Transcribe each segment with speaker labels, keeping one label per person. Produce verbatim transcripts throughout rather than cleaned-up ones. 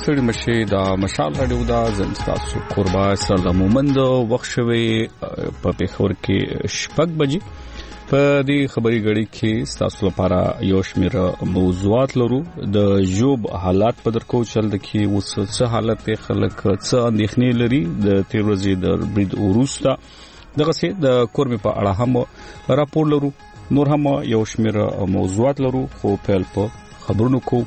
Speaker 1: ستړي مشه د مشال راډیو دا زم تاسو قربا سره مومند وخت شوي په پیښور کې شپږ بجې په دې خبري غړي کې تاسو لپاره یو شمېر موضوعات لرو د جوب حالات په درکو چل د کې اوس څه حالت خلک څه اندېښنې لري د تیروزي د برید اوروستا دغه سي د کورمي په اړه هم راپور لرو نور هم یو شمېر موضوعات لرو خو په په خبرونو کو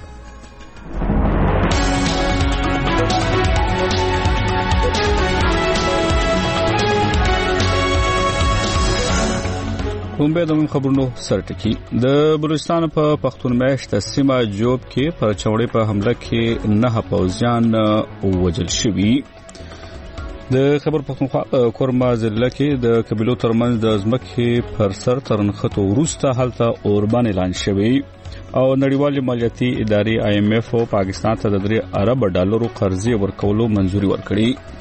Speaker 1: هم به د خبرونو سرټکی د بلوچستان په پښتون میشت سیمه جوب کې پر چوړې په حمله کې نه پوځیان وژل شوي د خبر پښتونخوا کورما ضلع کې د قبيلو ترمنځ د ځمکې پر سر ترنخته وروسته حالت اوربان اعلان شوی او نړیوال مالیاتي ادارې آی ایم ایف او پاکستان ته د درې ارب ډالرو قرضې ورکولو منځوري ورکړي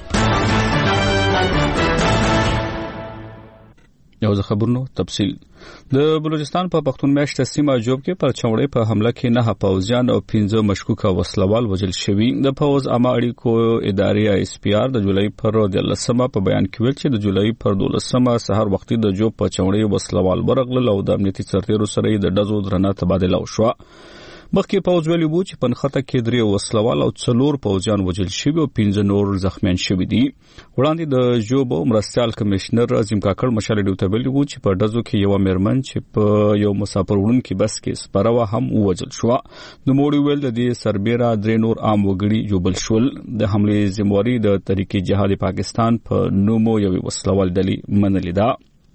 Speaker 1: یو ځ خبرونو تفصیل د بلوچستان په پښتون میشت سیمه جوب کې پر چوړې په حمله کې نه پوځیان او پنځه مشکوکه وسلوال وژل شوي د پوز عامه اړیکو ادارې ایس پی آر د جولای پر دلسمه په بیان کې ویل چې د جولای پر دولسمه سحر وختي د جوب په چوړې وسلوال ورغله او د امنیتي سرتیرو سره د ډزو درنه تبادله وشوه مخکې پوز ویلي وو چې پنخته کې درې وسلوال او څلور پوځیان وژل شوي او پنځه نور زخمیان شوي دي وړاندې د جوب مرستيال کمشنر عظیم کاکړ مشال ډیوټ ویلي وو چې په ډزو کې یو میرمن چې په یو مسافر وړونکي بس کې سپروا هم وژل شو نو موړي ویل د دې سربېره درې نور عام وګړي جوبل شول د حمله ذمہواری د طریقې جهاد پاکستان په نومو یو وسلوال ډلې منلې ده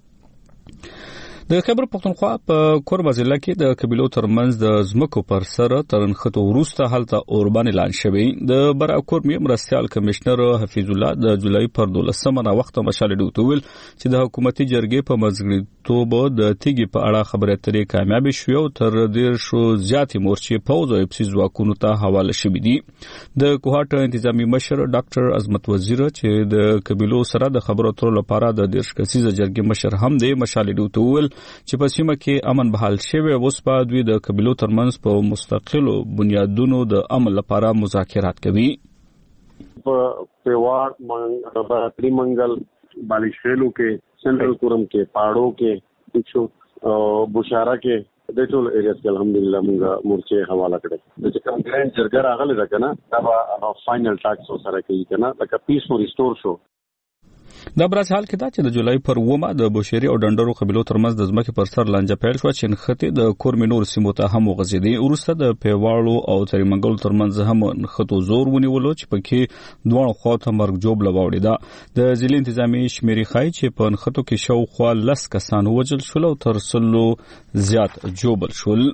Speaker 1: د خبر پښتونخوا په کوربه ضلع کې د قبيلو ترمنځ د ځمکو پر سر ترنخته وروسته حالت اوربان اعلان شوی د براکور مرستيال کمشنر حفیظ الله د جولای پر دولسمه نا وخت مشال ډیوټ ویل چې د حکومتي جرګې په مزګړیتوب د تیګي په اړه خبره اترې کامیاب شوه او تر ډیر شو زیاتې مورچې پوز او اپسي ځواکونو ته حواله شوې دي د کوهاټ انتظامی مشر ډاکټر عظمت وزیر چې د قبيلو سره د خبرو اترو لپاره د دیرش کسیزه جرګې مشر هم دی مشال ډیوټ ویل چې په سیمه کې امن بحال شوی اوس په دوی د قبيلو ترمنځ په مستقلو بنیادونو د امن لپاره مذاکرات کوي
Speaker 2: په پیوار منګل منګل بالیشلو کې سنټرل کورم کې پاړو کې پښو بوشارا کې د ټول ایریاز کې الحمدلله موږ مورچه حواله کړې د کوم ګرانډ جرګه راغله ده کنه دا فائنل ټاکس سره کوي کنه لکه پیس مو ریسټور شو
Speaker 1: دا برس حال کې دا چې د جولای پر ومه د بوشيري او ډنډرو قبيلو ترمنځ د ځمکې پر سر لانجه پیل شو چې نخته د کورمینور سیمو ته هم وغځېدي ورسته د پیواړو او تریمنګل ترمنځ هم نخته زور ونیولو چې پکې دوه خواته مرګ جوب لواوړي دا د ځل انتظامی شمیري خای چې په نخته کې شو خو لس کسان وجل شول او تر سلو زیات جوبل شول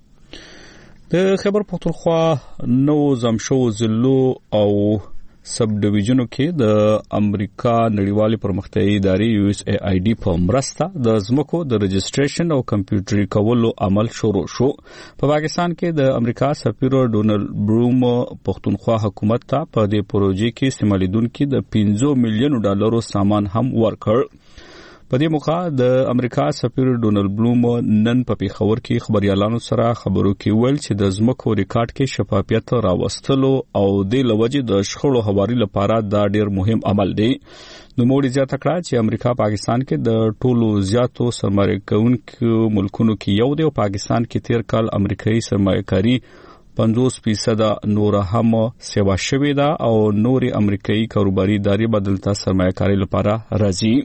Speaker 1: د خبر پښتونخوا نو زمشو زلو او سب ډیویژنو کې د امریکا نړیوالې پرمختیایي ادارې یو ایس ای آی ډي په مرسته د ځمکو د رجسټریشن او کمپیوټري کولو عمل شروع شو په پاکستان کې د امریکا سفیر ډونلډ بروم پښتونخوا حکومت ته په دې پروژې کې استعمالیدونکو د پنځه میلیون ډالرو سامان هم ورکړ په دې موخه د امریکا سفیر ډونلډ بلوم نن په پیښور کې خبريالانو سره خبرو کې ویل چې د ځمکو ریکارډ کې شفافیت راوستلو او د لوجې د شخړو حواري لپاره دا ډیر مهم عمل دی نو موږ زیاته کړه چې امریکا پاکستان کې د ټولو زیاتو سرمایه کوونکو ملکونو کې یو دی او پاکستان کې تیر کال امریکایي سرمایه‌کاري پنځوس فیصد نور هم سیوا شوې ده او نوري امریکایي کاروباري ادارې بدلته سرمایه‌کاري لپاره راځي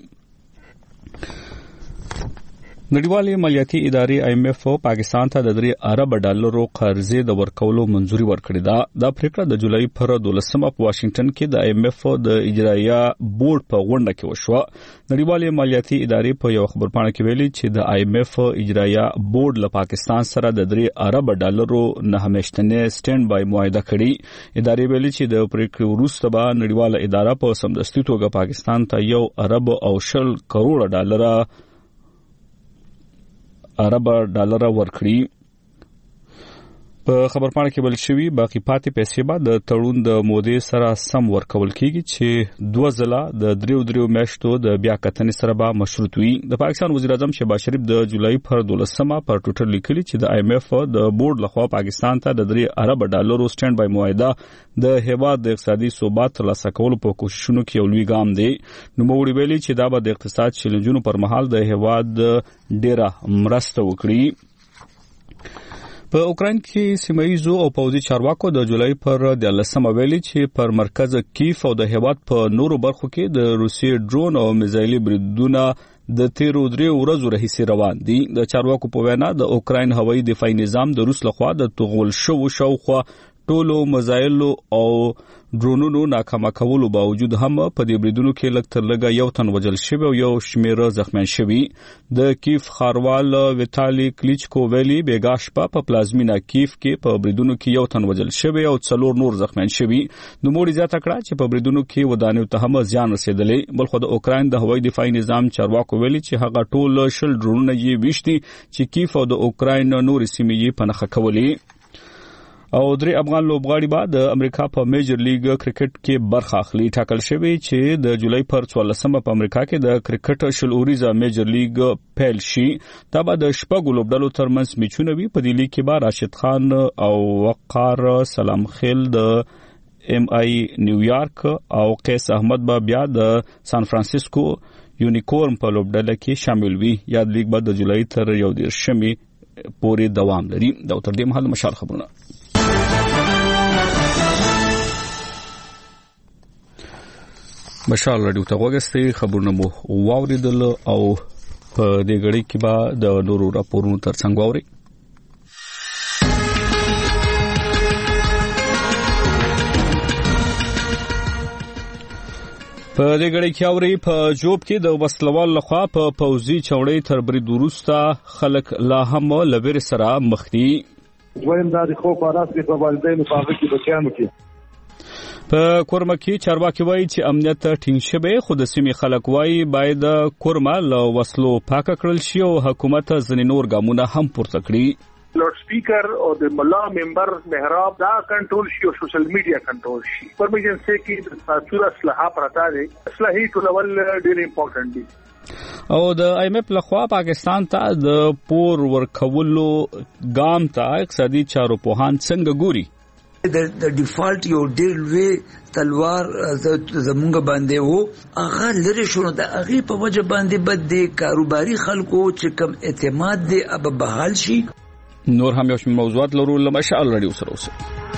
Speaker 1: نړیوالې مالیاتي ادارې آی ایم ایف پاکستان ته د درې ارب ډالرو قرضې د ورکولو منځوري ورکړې ده دا پریکړه د جولای پر دولسمه په واشنگټن کې د آی ایم ایف د اجرایه بورډ په غونډه کې وشوه نړیوالې مالیاتي ادارې په یو خبرپاڼه کې ویلي چې د آی ایم ایف اجرایه بورډ له پاکستان سره د درې ارب ډالرو نه همیشتنه سټینډ بای معاهده کړې ادارې ویلي چې د پریکړې وروسته به نړیواله اداره په سمدستي توګه پاکستان ته یو ارب او شل کروڑ ډالر عرب ډالر ورکړي په خبرپاڼه کې بل شوی باقی پاتې پیسې به د تړون د مودې سره سم ورکول کیږي چې دوه ځله د دریو دریو میاشتو د بیا کتنې سره به مشروط وي. د پاکستان وزیر اعظم شهباز شریف د جولای پر دولسمه پر ټویټر لیکلي چې د آی ایم ایف د بورډ لخوا پاکستان ته د درې ارب ډالرو سټینډ بای معاهده د هیواد د اقتصادي ثبات ترلاسه کولو په کوششونو کې یو لوی ګام دی. نو موږ ویلي چې دا به د اقتصاد چیلنجونو پر مهال د هیواد ډیره مرسته وکړي. په اوکراین کې سیمایزو او پوځي چارواکو د جولای پر دولسمه ویلي چې پر مرکز کیف او د هیواد په نورو برخو کې د روسي ډرون او میزایلي بریدونه د تیرو درې ورځو راهیسې روان دي. د چارواکو په وینا د اوکراین هوایي دفاعي نظام د روس لخوا د توغول شوو شاوخوا ټولو مزایلو او ډرونونو ناکامه کولو باوجود هم په دې بریدونو کې لږ تر لږه یو تن وژل شوی او یو شمېره زخمیان شوي. د کیف ښاروال ویتالي کلیچکو ویلي بیګا شپه په پلازمینا کیف کې په بریدونو کې یو تن وژل شوی او څلور نور زخمیان شوي. نوموړي زیاته کړه چې په بریدونو کې ودانیو ته هم زیان رسېدلی. بلخو د اوکراین د هوایي دفاعي نظام چارواکو ویلي چې هغه ټول شل ډرونونه یې ویشتي چې کیف او د اوکراین نورې سیمې یې په نښه کولې. او درې افغان لوبغاړي به د امریکا په میجر لیګ کرکټ کې برخه اخلي. ټاکل شوی چې د جولای پر څوارلسمه په امریکا کې د کرکټ شل اوریزه میجر لیګ پیل شي. دا به د شپږو لوبډلو ترمنځ میچونه وي. په دې لیګ کې به راشد خان او وقار سلام خیل د ام آی نیویارک او قیس احمد به بیا د سان فرانسیسکو یونیکورن په لوبډله کې شامل وي. یاد لیګ به د جولای تر یو دیرشمې پورې دوام لري. دا تر دې مهال مشال خبرونه. مشال رادیو ته وګورئ خبرونه مو واوریدل او په دې غړي کې به د نورو راپورونو ترڅنګ واوري. په دې غړي کې اوري په جوب کې د وسلوال لخوا په پوځي چوړې تر برید وروسته خلک لا هم لویر سره مخ دي.
Speaker 3: دویم دا د خو پاراس کې په والدینو په هغه کې بچیانو کې
Speaker 1: په کورما کې چارواکي وایي چې امنیت ټینګ شوی خو د سیمې خلک وایي باید کورما له وسلو پاک کړل شي او حکومت ځینې نور ګامونه هم پورته کړي.
Speaker 4: لوډ سپیکر او د ملا ممبر محراب دا کنټرول شي او سوشل میډیا کنټرول شي. پرمیشن کې د ساتور اصلاح پرتا دي. اصلاحي ټولول ډېر امپورټنت دي.
Speaker 1: او د آی ایم ایف لخوا پاکستان ته د پور ورکولو ګام ته اقتصادي چارو پوهان څنګه ګوري؟
Speaker 5: د ډیفالت یو ډیر لوی تلوار زمونږ باندې وو هغه لري شو د هغه په وجه باندې بد دي کاروباري خلکو چې کم اعتماد دي اب بحال شي.
Speaker 1: نور هم یو موضوعات لرو لمشال رادیو سره اوسه.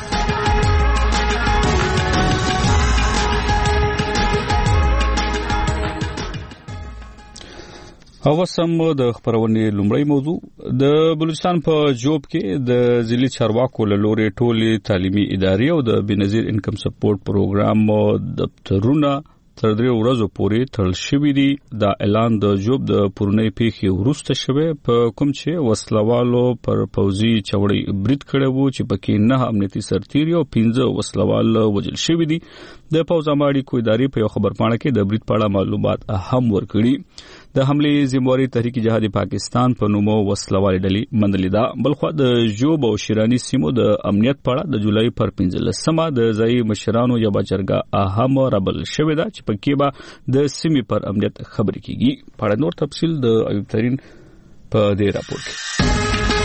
Speaker 1: او وسم د خبرونې لومړی موضوع د بلوچستان په جوب کې د ضلعي چارواکو له لوري ټولې تعلیمي ادارې او د بنظیر انکم سپورټ پروګرام دفترونه تر درې ورځو پورې تړل شوي دي. دا اعلان د جوب د پورنۍ پیښې وروسته شوی په کوم چې وسلوالو پر پوځي چوړې برید کړی وو چې پکې نه امنیتي سرتیري او پنځه وسلوال وژل شوي دي. د پوځ اماړي کو ادارې په یو خبرپاڼه کې د برید په اړه معلومات هم ورکړي. د حملې ذمہواری تحریک جهاد پاکستان په نومو وسلوالې ډلې منلې ده. بلخو د جوب او شیرانی سیمو د امنیت په اړه د جولای پر پنځلسمه د ځای مشرانو یا بچرګه اهم رابل شوې ده چې پکې به د سیمې پر امنیت خبرې کیږي. په اړه نور تفصیل د ایوب ترين په دې راپور کې.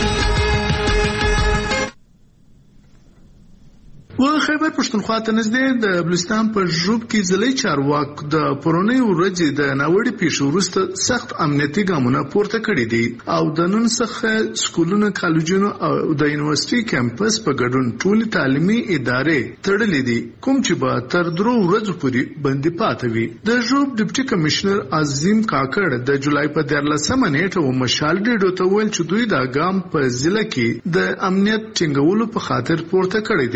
Speaker 6: و خیبر پښتونخوا ته نږدې د بلوچستان په ژوب کې ضلعي چارواک د پرونی ورځې د ناوړي پیښو وروسته سخت امنیتي ګامونه پورته کړي دي او د نن څخه سکولونو کالجونو او د یونیورسيټي کیمپس په ګډون ټول تعلیمي ادارې تړلې دي کوم چې به تر درو ورځې پورې بندي پاتې وي. د ژوب ډیپټي کمشنر عظیم کاکړ د جولای په دیارلسمه نیټه و مشال ډیډو ته ویل چې دوی دا ګام په ضلع کې د امنیت ټینګولو په خاطر پورته کړی دی. نو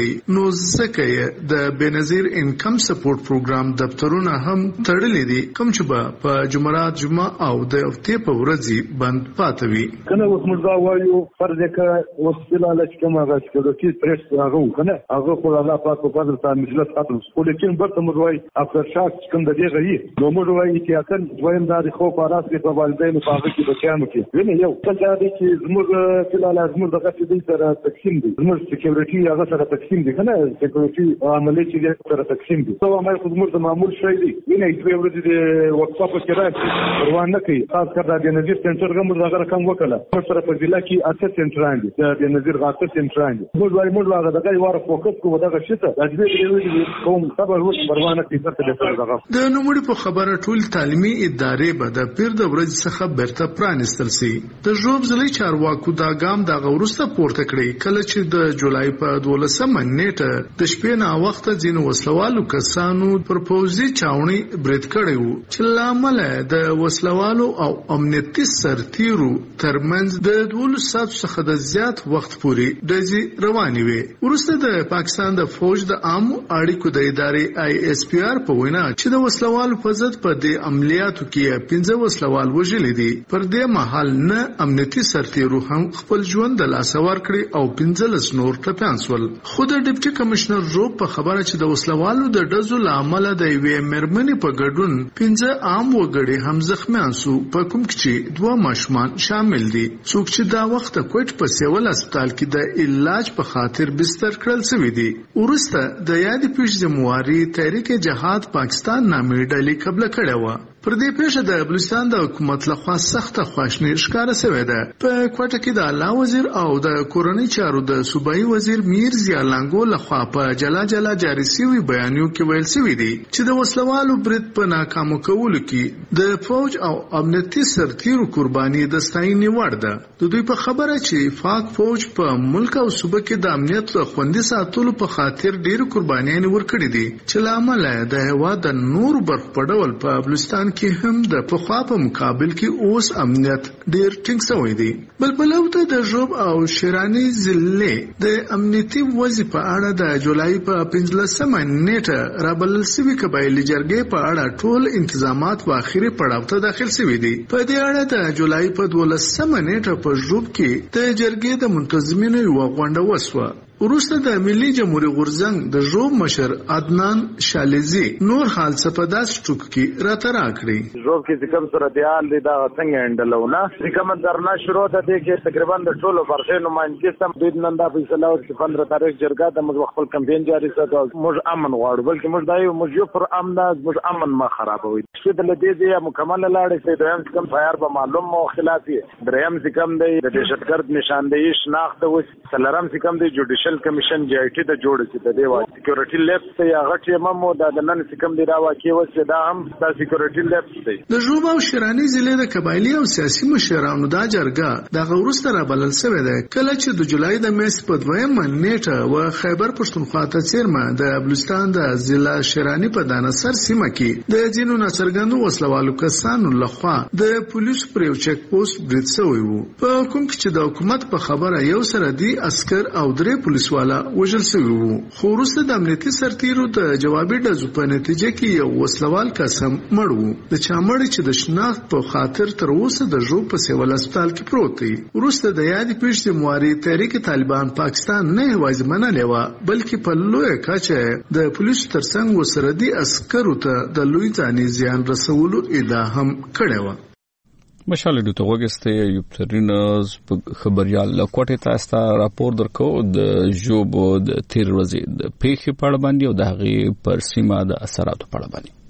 Speaker 6: ځکه د بنظیر انکم سپورټ پروګرام دفترونه هم تړلې دي کوم چې په جمعرات جمعه او د هفتې په ورځې بند پاتې وي.
Speaker 3: کنه اوس موږ دا وایو فرض کړه اوس فلال چې کوم هغه سکیورټي پریس هغه کنه هغه خو الله پاک په فضل سره مجلس خاطر خو لیکن برته موږ وایي افسر شاک کوم د دې غي نو موږ وایي چې اکن دویم دا خو فراس په والدینو په هغه کې بچیانو کې ویني یو څنګه دی چې زموږ فلال زموږ دغه چې سره تقسیم دي زموږ سکیورټي هغه سره تقسیم دي کنه سکیورټي عملي چې سره تقسیم دي سو ما خو زموږ د معمول شوی دی ویني دوی ورته د وقفه په کې راځي پروان نه کوي خاص کر د بنظیر سنټر کوم دغه رقم وکړه سره په ضلع کې اته سنټران دي د بنظیر غاټه سنټران دي موږ وايي موږ هغه دغه واره فوکس کوو دغه شته د دې دی کوم خبر وښ پروان نه کوي څه دغه
Speaker 6: د نوموړي په خبره ټول تعلیمي ادارې به د پیر د ورځ څخه برته پرانستل سي. د ژوب ضلعي چارواکو دا ګام د غورسته پورته کړی کله چې د جولای په دولسمه نیټه د شپې نه وخت ځینو وسلوالو کسانو پر پوزي چاوني برید کړی وو چې لامل د وسلوالو او امنیتي سرتیرو ترمنځ د دولس ساعت څخه د زیات وخت پورې ډزې روانې وي. وروسته د پاکستان د فوج د عامو اړیکو د ادارې آی اس پی آر په وینا چې د وسلوالو په ضد په دې عملیاتو کې پنځه وسلوال وژلي دي. پر دې مهال نه امنیتي سرتیرو هم خپل ژوند د لاسه ورکړي او پنځلس نور ټپیان شول. خو د ډیپټي کمشنر روب په خبره چې د وسلوالو د ډزو لامل د یوې مېرمنې په ګډون پنځه عام وګړي هم زخمیان شو په کوم کې چې دوه ماشومان شامل دي. څوک چې دا وخت کوټ په سیول هسپتال کې د علاج په خاطر بستر کړل شوی دي. ورسته د یادې پیښې ذمہواري تحریک جهاد پاکستان نامې ډلې قبل کړې و. پر دې پیښه د بلوچستان د حکومت لخوا سخته خواشنی ښکاره شوې ده. په کوټه کې د اعلی وزیر او د کورنۍ چارو د صوبایي وزیر میر ضیا لنګو لخوا په جلا جلا جاری شوی بیانیو کې ویل شوی دی چې د وسلوالو برید په ناکامو کولو کې د فوج او امنیتي سرتیرو قرباني د ستاینې وړ ده. د دوی په خبره چې فاک فوج په ملک او صوبه کې د امنیت خوندي ساتلو په خاطر ډېر قربانیان ورکړي دي چې لامل د هوا د نور برخ په ډول په بلوچستان کې هم د پخوا په مقابل کې اوس امنیت ډیر ټینګ شوی دی. بل بل ته د ژوب او شیرانی ضلع د امنیتي وضع په اړه د جولای په پنځلسمه نیټه رابلل شوی قبایلي جرګې په اړه ټول انتظامات په اخیری پړاو ته داخل شوی دي. په دې اړه د جولای په دولسمه نیټه په ژوب کې د جرګې د منتظمینو یو غونډه وسوه. وروسته د ملي جمهوریت غورځنګ د ژوب مشر عدنان شالیزي نور حال څه په داس ټوک کې راته راکړي.
Speaker 7: ژوب کې کوم صورتحال دی دا څنګه هندلونه کوم درنا شروع ده چې تقریبا د ټولو برخې نمائندګي سم د نن د فیصله او چې پندرہ تاریخ جرګه د موږ خپل کمپاین جاری ساتو موږ امن غواړو بلکې موږ دایو موږ یو پر امن موږ امن ما خرابوي چې د دې دی مکمل لاړې چې دریم کم خیر به معلوم او خلافي دریم کم دی د دهشتګرد نشاندهي شناخت او سلرم کم دی جوډیشل کمیشن جی آی ټی د جوړ چې د دیوا سکیورټي لیبس یا غټي ممو د نن کم دی راوا کې وسه دا هم د سکیورټي لیبس دی.
Speaker 6: د ژوب او شیرانی ضلع د قبایلی او سیاسي مشرانو دا جرګه د غورسته را بلل شوې ده کله چې د جولای د میاشتې په دویمه نیټه و خیبر پښتونخوا ته څیرمه د بلوچستان د ضلع شیرانی په دانسر سیمه کې د ځینو ناڅرګندو وسلوالو کسانو لخوا د پولیسو پر یو چک پوسټ برید شوی وو په کوم کې چې د حکومت په خبره یو سره دی عسكر او درې پولیس والا وژل شوی وو. خو وروسته د امنیتي سرتیرو د جوابي ډزو په نتیجه کې یو وسلوال قسم مړ وو د چا مړ چې د شناخت په خاطر تر اوسه د ژوب په سیول هسپتال کې پروت دی. وروسته د یادې پیښې ذمہواري تحریک طالبان پاکستان نه یوازې منلې وه بلکې په لویه کچه د پولیسو ترڅنګ ورسره دي عسکرو ته د لوی ځاني زیان رسولو ادعا هم کړې وه.
Speaker 1: مشاله د توګسته یو ترینز خبريال کوټه تاسو ته راپور درکو د ژوب د تیر ورځې د پیښې په اړه باندې او د هغې پر سیمه د اثراتو په اړه باندې.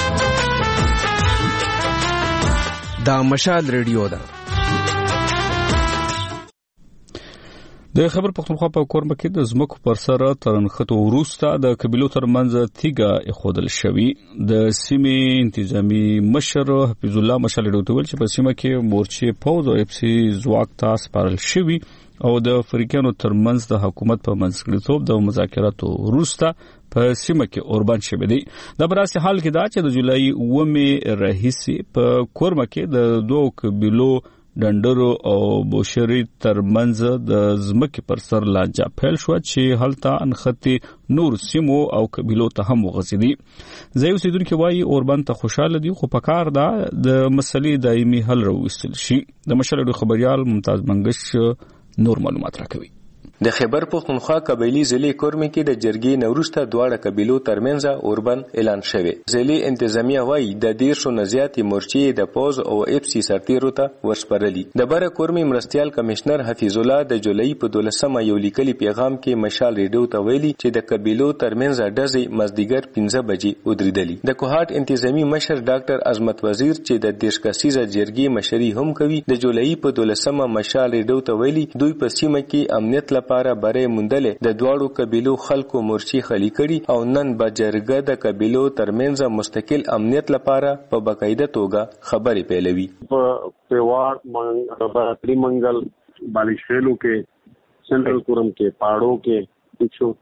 Speaker 8: دا مشال ریډیو ده.
Speaker 1: د خبر پښتونخوا په کورمه کې د زمکو پر سر ترنخته وروسته د قبيلو ترمنځ تیګه خودل شوی. د سیمې انتظامی مشر حفیظ الله مشال ډوټول چې په سیمه کې مورچې پوز او اف سی زواک تاس پارل شوی او د افریقانو ترمنځ د حکومت په منځګړیتوب د مذاکراتو وروسته په سیمه کې اوربان شوی دی. د براسي حال کې دا چې د جولای اومه رئیس په کورمه کې د دوه قبيلو ډنډرو او بوشري ترمنځ د ځمکې پر سر لانجه پیل شو چې هلته انختی نور سیمو او قبیلو ته هم وغځېدي. ځای اوسیدونکي وایي اوربند ته خوشاله دي خو پکار ده د مسلې دایمي حل راوستل شي. د مشال خبريال ممتاز منګش نور معلومات راکوي.
Speaker 9: د خیبر پختونخوا قبایلی ضلع کورمې کې د جرګې نوروسته دواړه قبیلو ترمنځ اوربند اعلان شوی. ضلع انتظامیه وایي د دیرشو نه زیاتې مورچې د پوز او اف سی سرتیرو ته ورسپارلي. د بره کورمې مرستیال کمشنر حفیظ الله د جولای په دولسمه یو لیکلي پیغام کې مشال ریډیو ته ویلي چې د قبیلو ترمنځ ډزې مازدیګر پنځه بجې ودرېدلي. د کوهاټ انتظامی مشر ډاکټر عظمت وزیر چې د دیرش کسیزه جرګې مشري هم کوي د جولای په دولسمه مشال ریډیو ته ویلي دوی په سیمه کې امنیت لپاره بره مندلې د دواړو قبیلو خلکو مورچې خلی کړي او نن به جرګه د قبیلو ترمنځ مستقل امنیت لپاره په باقاعده توګه خبرې پیلوي.
Speaker 2: په پیواړ منګل منګل بالیشخیلو کې سنټرل کورم کې پاړو کې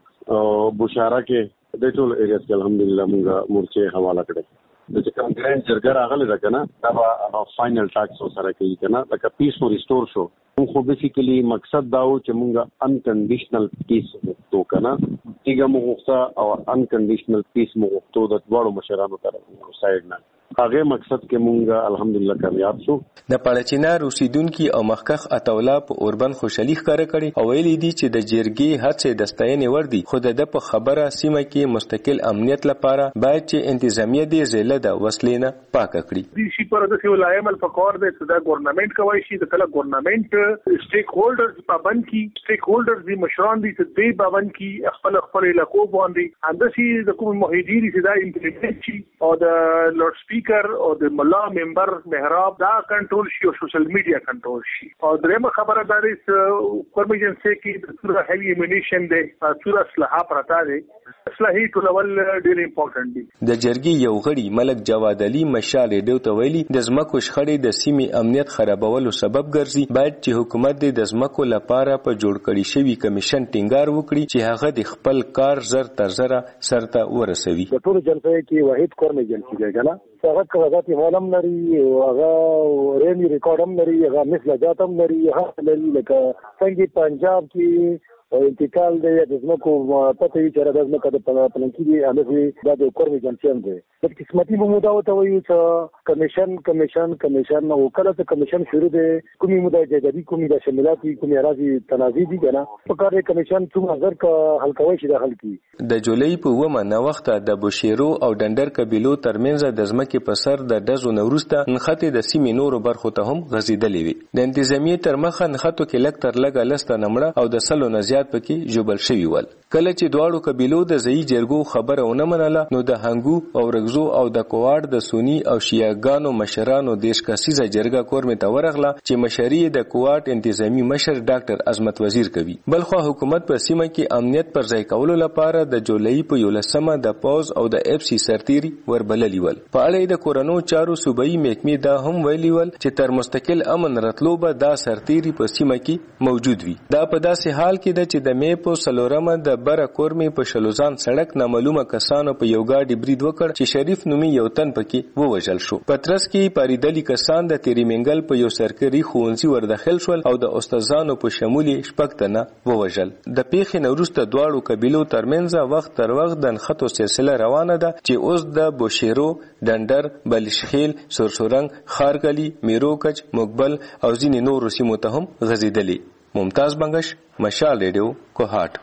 Speaker 2: پښو بوشارا کې د ټول ایریاز کې الحمدلله موږ مورچې حواله کړې. د چې کوم ګرانډ جرګه راغلی ده کنه دا به فائنل ټاکس سره کوي کنه لکه پیس او ریسټور شو. خو بیسیکلی مقصد دا و چې موږ انکنډیشنل پیس وکړو کنه دیګه موږ او انکنډیشنل پیس موږ د دوړو مشرانو طرف سایډ نه هغه مقصد کې موږ الحمدلله کامیاب شو.
Speaker 9: د پړچینار اوسیدونکو او مخکخ اتولا په اوربند خوشالي ښکاره کړي او ویلي دي چې د جرګې هڅې د ستاینې ور دي خو د په خبره سیمه کې مستقل امنیت لپاره باید چې انتظامیه دي زله د وسلې نه پاکه کړي.
Speaker 4: دي شي پر د سیول عمل فقور د صدا ګورنمنت کوي شي د کله ګورنمنت سټیک هولډرز پابند کی سټیک هولډرز دي مشران دي چې دی پابند کی خپل خپل علاقو باندې اندسي د کوم موحدین چې دا امپلیمنټ شي او د لوډ سپیکر او د ملا ممبر محراب دا کنټرول شي او سوشل میډیا کنټرول شي. او درېمه خبره دا ده پرمیشن کې د ټول هیوی امونیشن دی ټول اسلحه پرتا دي اسلحه ټولول ډېر امپورټنت دي.
Speaker 9: د جرګې یو غړي ملک جواد علي مشال ډیو ته ویلي د زمکو شخړې د سیمې امنیت خرابولو سبب ګرځي باید چې حکومت د زمکو لپاره په جوړ کړي شوی کمیشن ټینګار وکړي چې هغه د خپل کار زر تر زره سرته ورسوي.
Speaker 7: په ټول جلسه کې واحد کورمې جلسه دی کنه هغه کاغذات معلوم لري هغه رېمی ریکارډ هم لري هغه مثلا جاتم لري هغه لري لکه څنګه پنجاب کې انتقال دی د زمکو پته وی چې د زمکو د پلانکی دی هغه د کورمې جلسه دی. د قسمتي موده او ته وی چې کمیشن کمیشن کمیشن او کله ته کمیشن شروع دی کومي موده جدي کومي د شمولات کومي اراضي تنازعي دي کنه په کار کمیشن څو نظر کا حل کوي چې د حل کی.
Speaker 9: د جولای په ومه نو وخت د بوشيرو او ډندر قبيلو ترمنځ د زمکه په سر د دزو نورسته نخته د سیمې نورو برخو ته هم غزیدلې وي. د انتظامیه تر مخه نخته کې لک تر لګ لسته نمړه او د سلو نزيات پکې جوبل شوی ول. کله چې دواړو قبیلو د ځای جرګو خبره ونه منله نو د هنګو او رغزو او د کوواړ د سونی او شیعاګانو مشرانو دیش کسیزه جرګه کورمې ته ورغله چې مشري د کوواټ انتظامی مشر ډاکټر عظمت وزیر کوي. بلخو حکومت په سیمه کې امنیت پر ځای کولو لپاره د جولای په یولسمه د پاوز او د اف سی سرتیری وربللی ول. په اړه د کورونو چارو صوبایي محکمې دا هم ویلي ول چې تر مستقل امن راتلو به دا سرتیری په سیمه کې موجود وي. دا په داسې حال کې د چې د مې په سلورمه د بره کورمې په شلوزان سړک نامعلومه کسانو په یو گاډي برید وکړ چې شریف نومي یو تن پکې ووژل شو. پترس کې پاریدلی کسان د تیری منګل په یو سرکري ښوونځي ورداخل شول او د استادانو په شمول شپږ تنه ووژل. د پیښې وروسته دواړو قبیلو ترمنځ وخت تر وخت د نښتو سلسله روانه ده چې اوس د بوشيرو ډندر بلشخیل سرسورنګ خارګلی میروکچ مقبل او ځینې نورو سیمو ته هم غځېدلې. ممتاز بنگش مشال ریډیو کوهاټ.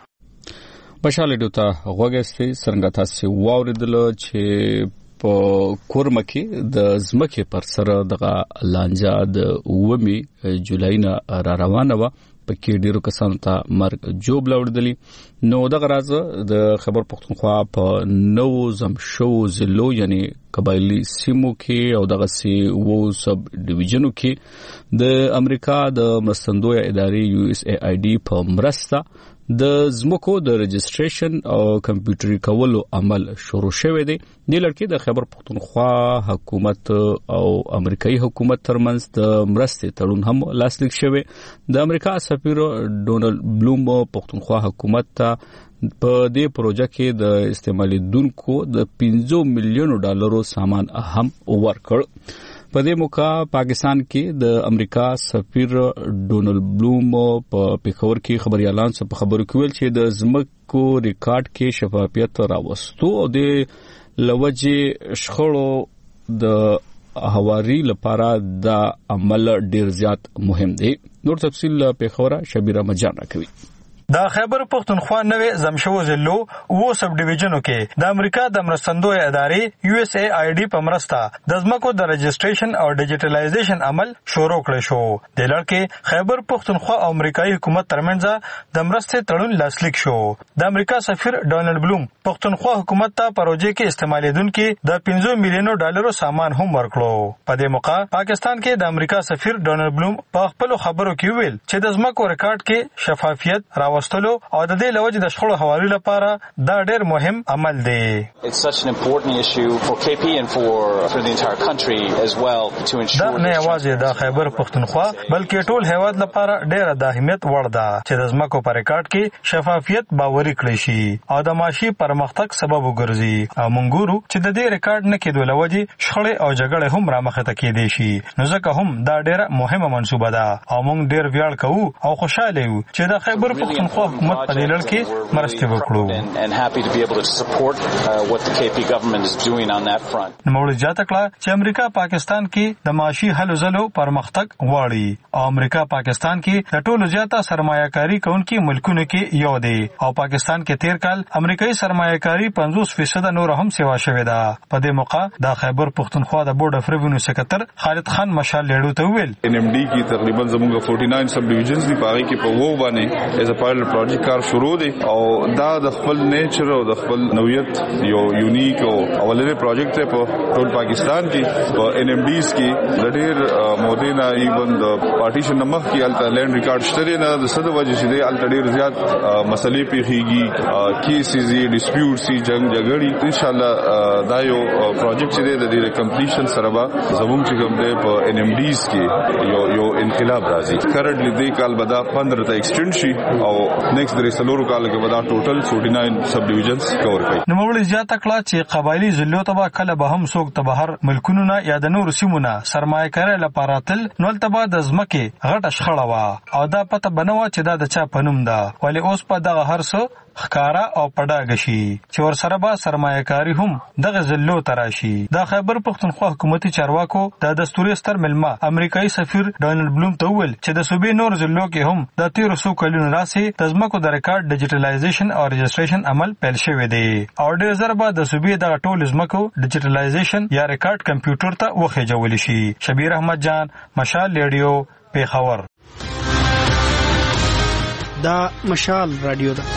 Speaker 1: مشال ریډیو ته غوږی څنګه تاسو واوریدل چې په کورمه کې د زمکه پر سر دغه لانجه د ومي جولای نه را روانه و پکې ډیرو کسانو ته مرګ جوب لوړدلی. نو دغه راز د خبر پختونخوا په نو زم شو زلو یعنی قبایلی سیمو کې او دغه سی وو سب ډیویژنو کې د امریکا د مرستندوی ادارې یو اس ای آی ډي په مرسته د زمکو د رجستریشن او کمپیوټري کولو عمل شروع شوی دی. د لړکې د خبر پختونخوا حکومت او امریکایي حکومت ترمنځ د مرستې تړون هم لاسلیک شوی. د امریکا سفیر ډونالد بلوم پختونخوا حکومت ته په دې پروژه کې د استعمالي دونکو د پنځه میلیونو ډالرو سامان هم ورکړ. په دې موقع پاکستان کې د امریکا سفیر ډونلډ بلوم په پیښور کې خبريالان څخه په خبرو کې ویل چې د زمکو ریکارډ کې شفافیت راوستو او د لوجه شخړو د هواري لپاره د عمل ډیر زیات مهم دی. نور تفصیل پیښور شبیره مجان راکوي.
Speaker 10: د خیبر پختونخوا نوې زمشو ضلعو و سب ډیویژنو کې د امریکا د مرستندوی ادارې یو ایس ای آی ډي په مرسته د ځمکو د رجسټریشن او ډیجیټلایزیشن عمل شروع کړی شو. د لړ کې خیبر پختونخوا او امریکایي حکومت ترمنځ د مرستې تړون لاسلیک شو. د امریکا سفیر ډونلډ بلوم پختونخوا حکومت ته پروژې کې استعمالیدونکو د پنځه میلیونو ډالرو سامان هم ورکړو. په دې موقع پاکستان کې د امریکا سفیر ډونلډ بلوم په خپل خبرو کې ویل چې د ځمکو ریکارډ کې شفافیت راوستلو او د دې لوجه د شخړو حوالې لپاره دا ډېر مهم عمل دی.
Speaker 11: It's such an important issue for K P and for for the entire country as well to ensure
Speaker 10: دا نه یوازې د خیبر پختونخوا بلکې ټول هیواد لپاره ډېر د اهمیت وړ ده چې د ځمکو په ریکارډ کې شفافیت باوري کړی شي او د معاشي پرمختګ سبب وګرځي. او موږ ګورو چې د دې ریکارډ نه کېدو لوجه شخړې او جګړې هم رامخه ته کېدې شي. نو ځکه هم دا ډېر مهمه منصوبه ده او موږ ډېر ویاړ کوو او خوشاله یو چې د خیبر پختونخوا حکومت په دې لړ کې مرسته وکړو.
Speaker 11: and happy to be able to support uh, what the K P government is doing on that front.
Speaker 10: نوموړي زیاته کړه چې امریکا پاکستان کې د معاشي هلو ځلو پرمختګ غواړي او امریکا پاکستان کې د ټولو زیاته سرمایه‌کاري کوونکي ملکونو کې یو دی او پاکستان کې تیر کال امریکایي سرمایه‌کاري پنځوس فیصد نور هم سیوا شوې ده. په دې موقع د خیبر پختونخوا د بورډ اف ریونیو سکرټر خالد خان مشال لیډو ته ویل
Speaker 12: ان ایم ډي کې تقریبا زموږ فورټي ناین سب ډیویژنز دی پاره کې په وو باندې ایز ا پایلټ پروجیکټ کار شروع دی او دا د خپل نیچر او د خپل نوعیت یو یونیک او اولنې پروجیکټ ته په ټول پاکستان کې په ان ایم ډیز کې د ډېر مودینا ایون د پارټیشن نمخ کې الټا لینډ ریکارډ شته نه د صد وجه چې دی الټا ډېر زیات مسلې پیخيږي کیسز ډیسپیوټس جنگ جګړې ان شاء الله دا یو پروجیکټ چې دی د دې کمپلیشن سره به زموږ چې کوم دی په ان ایم ډیز کې یو یو انقلاب راځي. کرنټلی دې کال به دا پندرہ ته ایکسټند شي او نیکسټ درې سلورو کال کې به دا ټوټل فورټي ناین سب ډیویژنز کور کوي.
Speaker 10: نوموړي زیاته کړه چې قبایلی ضلعو ته به کله به هم څوک ته بهر ملکونو نه یا د نورو سیمو نه سرمایه‌کاري لپاره تل نو ته به د ځمکې غټه شخړه وه او دا پته به نه وه چې دا د چا په نوم ده. ولې اوس په دغه هر څه ښکارا او پډاګ شي چې ورسره به سرمایه‌کاري هم دغه ضلعو ته راشي. د خیبر پختونخوا حکومتي چارواکو د دستوري ستر ملما امریکایي سفیر ډونلډ بلوم ته وویل چې د صوبې نور ضلعو کې هم د تیرو څو کلونو راهیسې د ځمکو د ریکارډ ډیجیټلایزیشن او رجسټریشن عمل پیل شوی دی او ډېر زر به د صوبې دغه ټول ځمکو ډیجیټلایزیشن یا ریکارډ کمپیوټر ته وخېجول شي. شبیر احمد جان مشال ریډیو پیښور.
Speaker 13: دا مشال رادیو ده.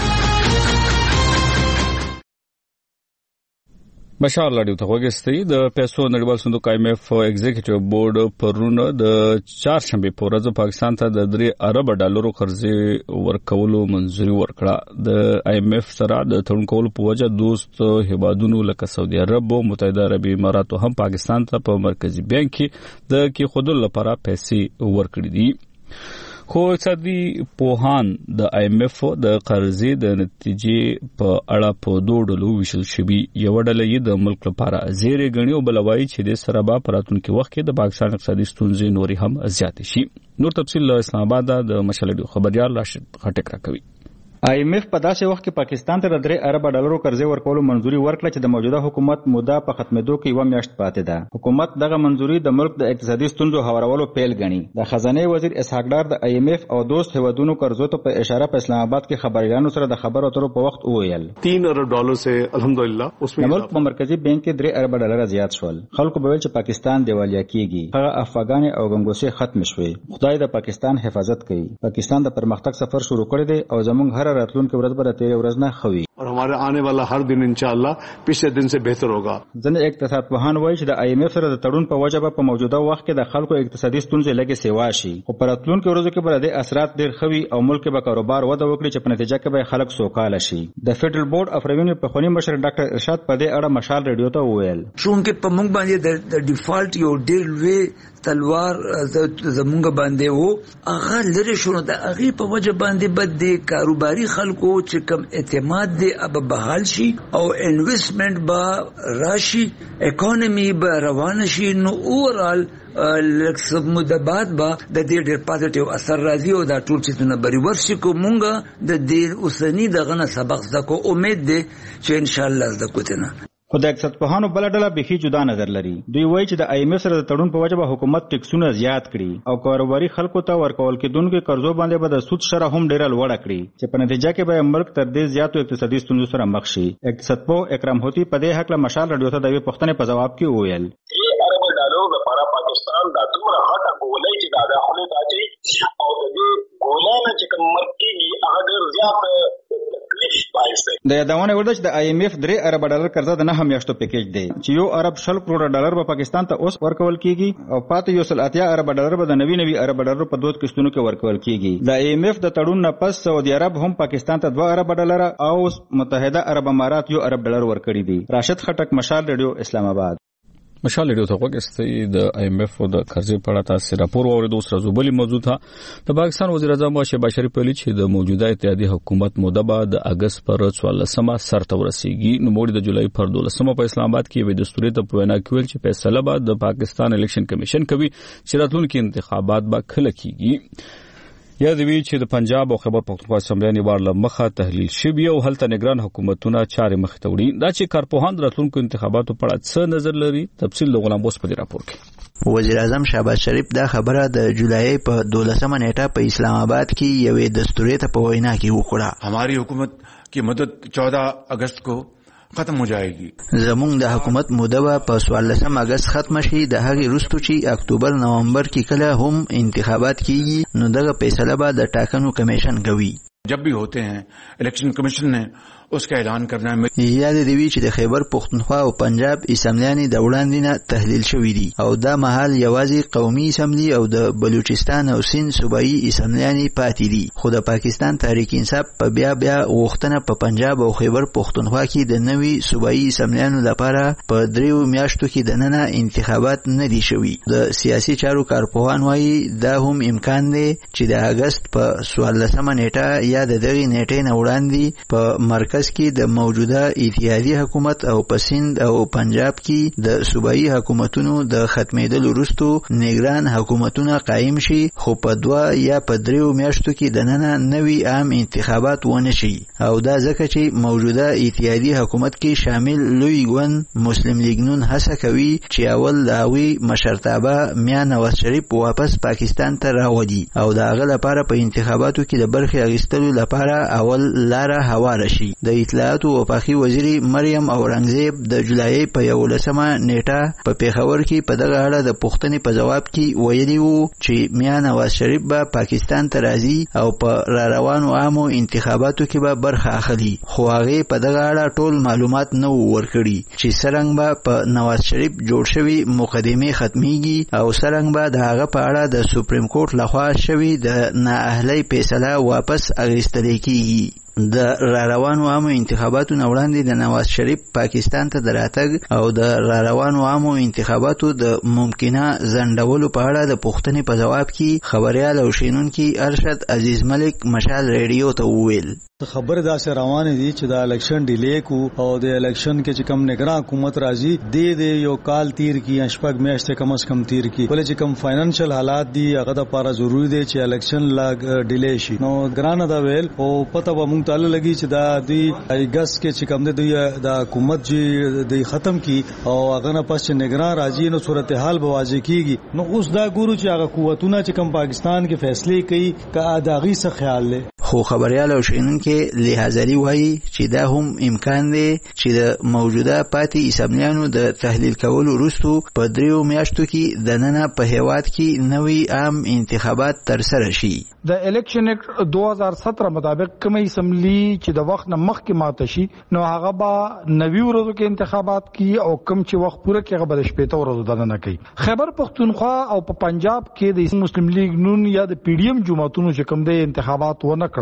Speaker 1: مشال رادیو ته وګورئ. د پیسو نړیوال صندوق آی ایم ایف ایگزیکټیو بورډ پرونه د چهارشنبه په ورځ پاکستان ته د درې ارب ډالرو قرضې ورکولو منځوري ورکړه. د آی ایم ایف سره د تړون کولو په وجه دوست هیوادونو لکه سعودي عرب او متحده عربي امارات هم پاکستان ته په مرکزی بانک کې د کېښودلو لپاره پیسې ورکړې دي. خو اقتصادي پوهان د آی ایم ایف د قرضې د نتیجې په اړه په دوه ډلو ویشل شوي. یو ډله یې د ملک لپاره زیرې ګڼي او بل وایي چې د سره به په راتلونکي وخت کې د پاکستان اقتصادي ستونزې نورې هم زیاتې شي. نور تفصیل له اسلام آباد د مشال خبريال راشد خټک راکوي.
Speaker 14: آی ایم ایف په داسې وخت کې پاکستان ته د درې ارب ډالرو قرضې ورکولو منځوري ورکړه چې د موجوده حکومت موده په ختمېدو کې یو میاشت پاتې ده. حکومت دغه منځوري د ملک د اقتصادي ستونزو هوارولو پیل ګڼي. د خزانه وزیر اسحاق ډار د آی ایم ایف او دوست هیوادونو قرضو ته په اشاره په اسلام آباد کې خبريالانو سره د خبرو اترو په وخت وویل
Speaker 15: تین ارب ډالر سے الحمدلله
Speaker 14: د ملک په مرکزی بانک کې درې ارب ډالر زیات شول. خلکو به ویل چې پاکستان دیوالیا کیږي. هغه افغان او غنګوسې ختم شوې. خدای د پاکستان حفاظت کوي. پاکستان د پرمختګ سفر شروع کړی دی او زموږ هر راتلونکي ورځ به تیرے ورځ نه خوي
Speaker 15: اور ہمارے آنے والا ہر دن انشاءاللہ پچھلے دن سے بہتر ہوگا.
Speaker 14: ځنې اقتصاد پوهان وایي چې د آی ایم ایف سره د تړون په وجه په موجوده وخت کې د خلکو اقتصادي ستونزې لږې سیوا شي خو په راتلونکو ورځو کې به د اثرات ډېر ښه وي او ملک به کاروبار وده وکړي چې په نتیجه کې به خلک سوکاله شي. د فیډرل بورډ اف ریونیو پخوانی مشر ډاکټر ارشاد په دې اړه مشال ریډیو ته وویل
Speaker 5: چونکه په موږ باندې د ډیفالت یو ډېر لوی تلوار زمونږ باندې وو هغه لري شنو د هغې په وجه باندې بد دی کاروباري خلکو چې کم اعتماد دی اب بحال شي او انویسټمنٹ با راشي اکانومي به روان شي نو اورال لکه مدبات با د دې ډېر پازیټیو اثر راځي او دا ټول چې نه بری ورشي کو مونږه د دې اوسنی دغه نه سبق زکو امید دی چې ان شاء الله زده کوتنه.
Speaker 14: خو د اقتصاد پوهانو بل ډله بخي جدا نظر لري. دوی وایي چې د آی ایم ایف سره د تړون په وجه به حکومت ټیکسونه زیات کړي او کاروباري خلکو ته ورکول کېدونکو قرضو باندې به د سود شرح هم ډیره لوړه کړي چې په نتیجه کې به ملک تر دې زیاتو اقتصادي ستونزو سره مخ شي. اقتصاد پوه اکرم هوتی په دې حق له مشال رادیو ته د یوې پوښتنې په جواب کې وویل
Speaker 16: ارب ډالرو لپاره پاکستان دا دومره غټه ګولۍ چې دا د خلک اچي او د دې ګولۍ چې کوم مرکزي هغه زیات
Speaker 14: د یادونه ورده چې د آی ایم ایف درې ارب ډالر قرضه د نه میاشتو پیکیج دی چې یو ارب شل کروڑ ډالر به پاکستان ته اوس ورکول کیږي او پاتې یو سل اتیا ارب ډالر به د نوي نوي ارب ډالر په دوه قسطونو کې ورکول کیږي. د آی ایم ایف د تړون نه پس سعودي عرب هم پاکستان ته دوه ارب ډالر او متحده عرب امارات یو ارب ډالر ورکړي دي. راشد خټک، مشال ریډیو، اسلام آباد.
Speaker 1: مشال ریډیو ته وګورئ د آی ایم ایف د قرضې په اړه تاسو راپور واورئ. اوس راځو بلې موضوع ته. د پاکستان وزیر اعظم شهباز شریف ویلي چې د موجوده اتحادیه حکومت موده به د اگست پر څوارلسمه سرته ورسیږي. نو موږ د جولای پر دولسمه په اسلام آباد کې وې دستوري ته په وینا کې ویل چې فیصله به د پاکستان الیکشن کمیشن کوي چې راتلونکي انتخابات به کله کیږي. یا دوی چې د پنجاب او خیبر پختونخوا اسمبلی نیوار لمخه تحلیل شوی او هلته نگران حکومتونه چارې مخ ته وړي. دا چې کارپوهان راتلونکو انتخاباتو په اړه څه نظر لري تفصیل د غلام بوس په راپور کې.
Speaker 17: وزیر اعظم شهباز شریف دا خبره د جولای په دولسمه نیټه په اسلام آباد کې یوې دستوري ته په وینا کې وکړه.
Speaker 18: हमारी हुकूमत की मदद चौदह अगस्त को ختم हो जाएगी.
Speaker 17: زمونږ د حکومت موده په څوارلسم اگست ختم شي. د هغې وروسته چې اکتوبر نومبر کې کله هم انتخابات کیږي نو دغه فیصله به د ټاکنو کمیشن کوي.
Speaker 18: जब भी होते हैं इलेक्शन कमीशन ने उसका اعلان کرنا है.
Speaker 17: یاد دی وی چې د خیبر پختونخوا او پنجاب اسمبلیانې د وړاندې نه تحلیل شوې دي او دا مهال یوازې قومي اسمبلی او د بلوچستان او سند صوبایي اسمبلیانې پاتې دي. خو د پاکستان تحریک انصاف په بیا بیا غوښتنه په پنجاب او خیبر پختونخوا کې د نوي صوبایي اسمبلیانو لپاره په دریو میاشتو کې د ننه انتخابات نه دي شوي. د سیاسي چارو کارپوهان وایي دا هم امکان دی چې د اگست په څوارلسمه نیټه یا د دغې نیټې نه وړاندې په مرکز کې د موجوده اتحادیه حکومت او په سند او پنجاب کې د صوبایي حکومتونو د ختمېدلو وروسته نگران حکومتونه قایم شي خو په دوه یا په دریو میاشتو کې د ننه نوي عام انتخابات ونه شي. او دا ځکه چې موجوده اتحادیه حکومت کې شامل لوی ګوند مسلم لیگ نون هڅه کوي چې اول د هغوی مشرتابه میا نواز شریف واپس پاکستان ته راوړي او د هغه لپاره په انتخاباتو کې د برخې اخیستلو لپاره اول لاره هواره شي. د اطلاعات او پاخي وزیر مریم اورنګزیب د جولای په یولسمه نیټه په پیښور کې په دغه اړه د پوښتنې په جواب کې ویلي وو چې میا نواز شریف به پاکستان ته راځي او په را روانو عامو انتخاباتو کې به برخه اخلي. خو هغه په دغه اړه ټول معلومات نه ورکړي چې څرنګه به په نواز شریف جوړ شوی مقدمه ختميږي او څرنګه به د هغه په اړه د سپریم کورټ لخوا شوی د نااهلي فیصله واپس اخیستل کیږي. د را روانو عامو انتخاباتو نه وړاندې د نواز شریف پاکستان ته د راتګ او د را روانو عامو انتخاباتو د ممکنه ځنډولو په اړه د پوښتنې په جواب کې خبريال او شینونکي ارشد عزیز ملک مشال ریډیو ته وویل
Speaker 19: خبر دا سه روان دي چې دا الیکشن ډیلی کو او د الیکشن کې چې کم نگران حکومت راځي د دې یو کال تیر کی اشپک میاشتې کم از کم تیر کی ولې چې کم فاینانشل حالات دي هغه د لپاره ضروری دي چې الیکشن لا ډیلی شي. نو ګران دا ویل او پته به مونږ تعالی لګي چې دا دی اگست کې چې کم دی د حکومت چې دی ختم کی او هغه نه پس نگران راځي نو صورتحال به واضح کیږي. نو اوس دا ګورو چې هغه قوتونه چې کم پاکستان کې فیصله کوي کا اداغي څه خیال لري.
Speaker 17: خو خبريال او شینونکي لحاظري وایي چې دا هم امکان دی چې د موجوده پاتې اسمبلیانو د تحلیل کولو وروسته په دریو میاشتو کې د ننه په هیواد کې نوي عام انتخابات ترسره شي.
Speaker 20: د الیکشن اکټ دو هزار سترہ مطابق کوم اسمبلی چې د وخت نه مخکې ماته شي نو هغه به نوي ورځو کې انتخابات کی او کوم چې وخت پوره کې هغه به شپږ ورځو دننه کوي. خیبر پختونخوا او په پنجاب کې د مسلم لیگ نون یا د پی ډی ایم جماعتونو چې کوم د انتخابات ونه کړل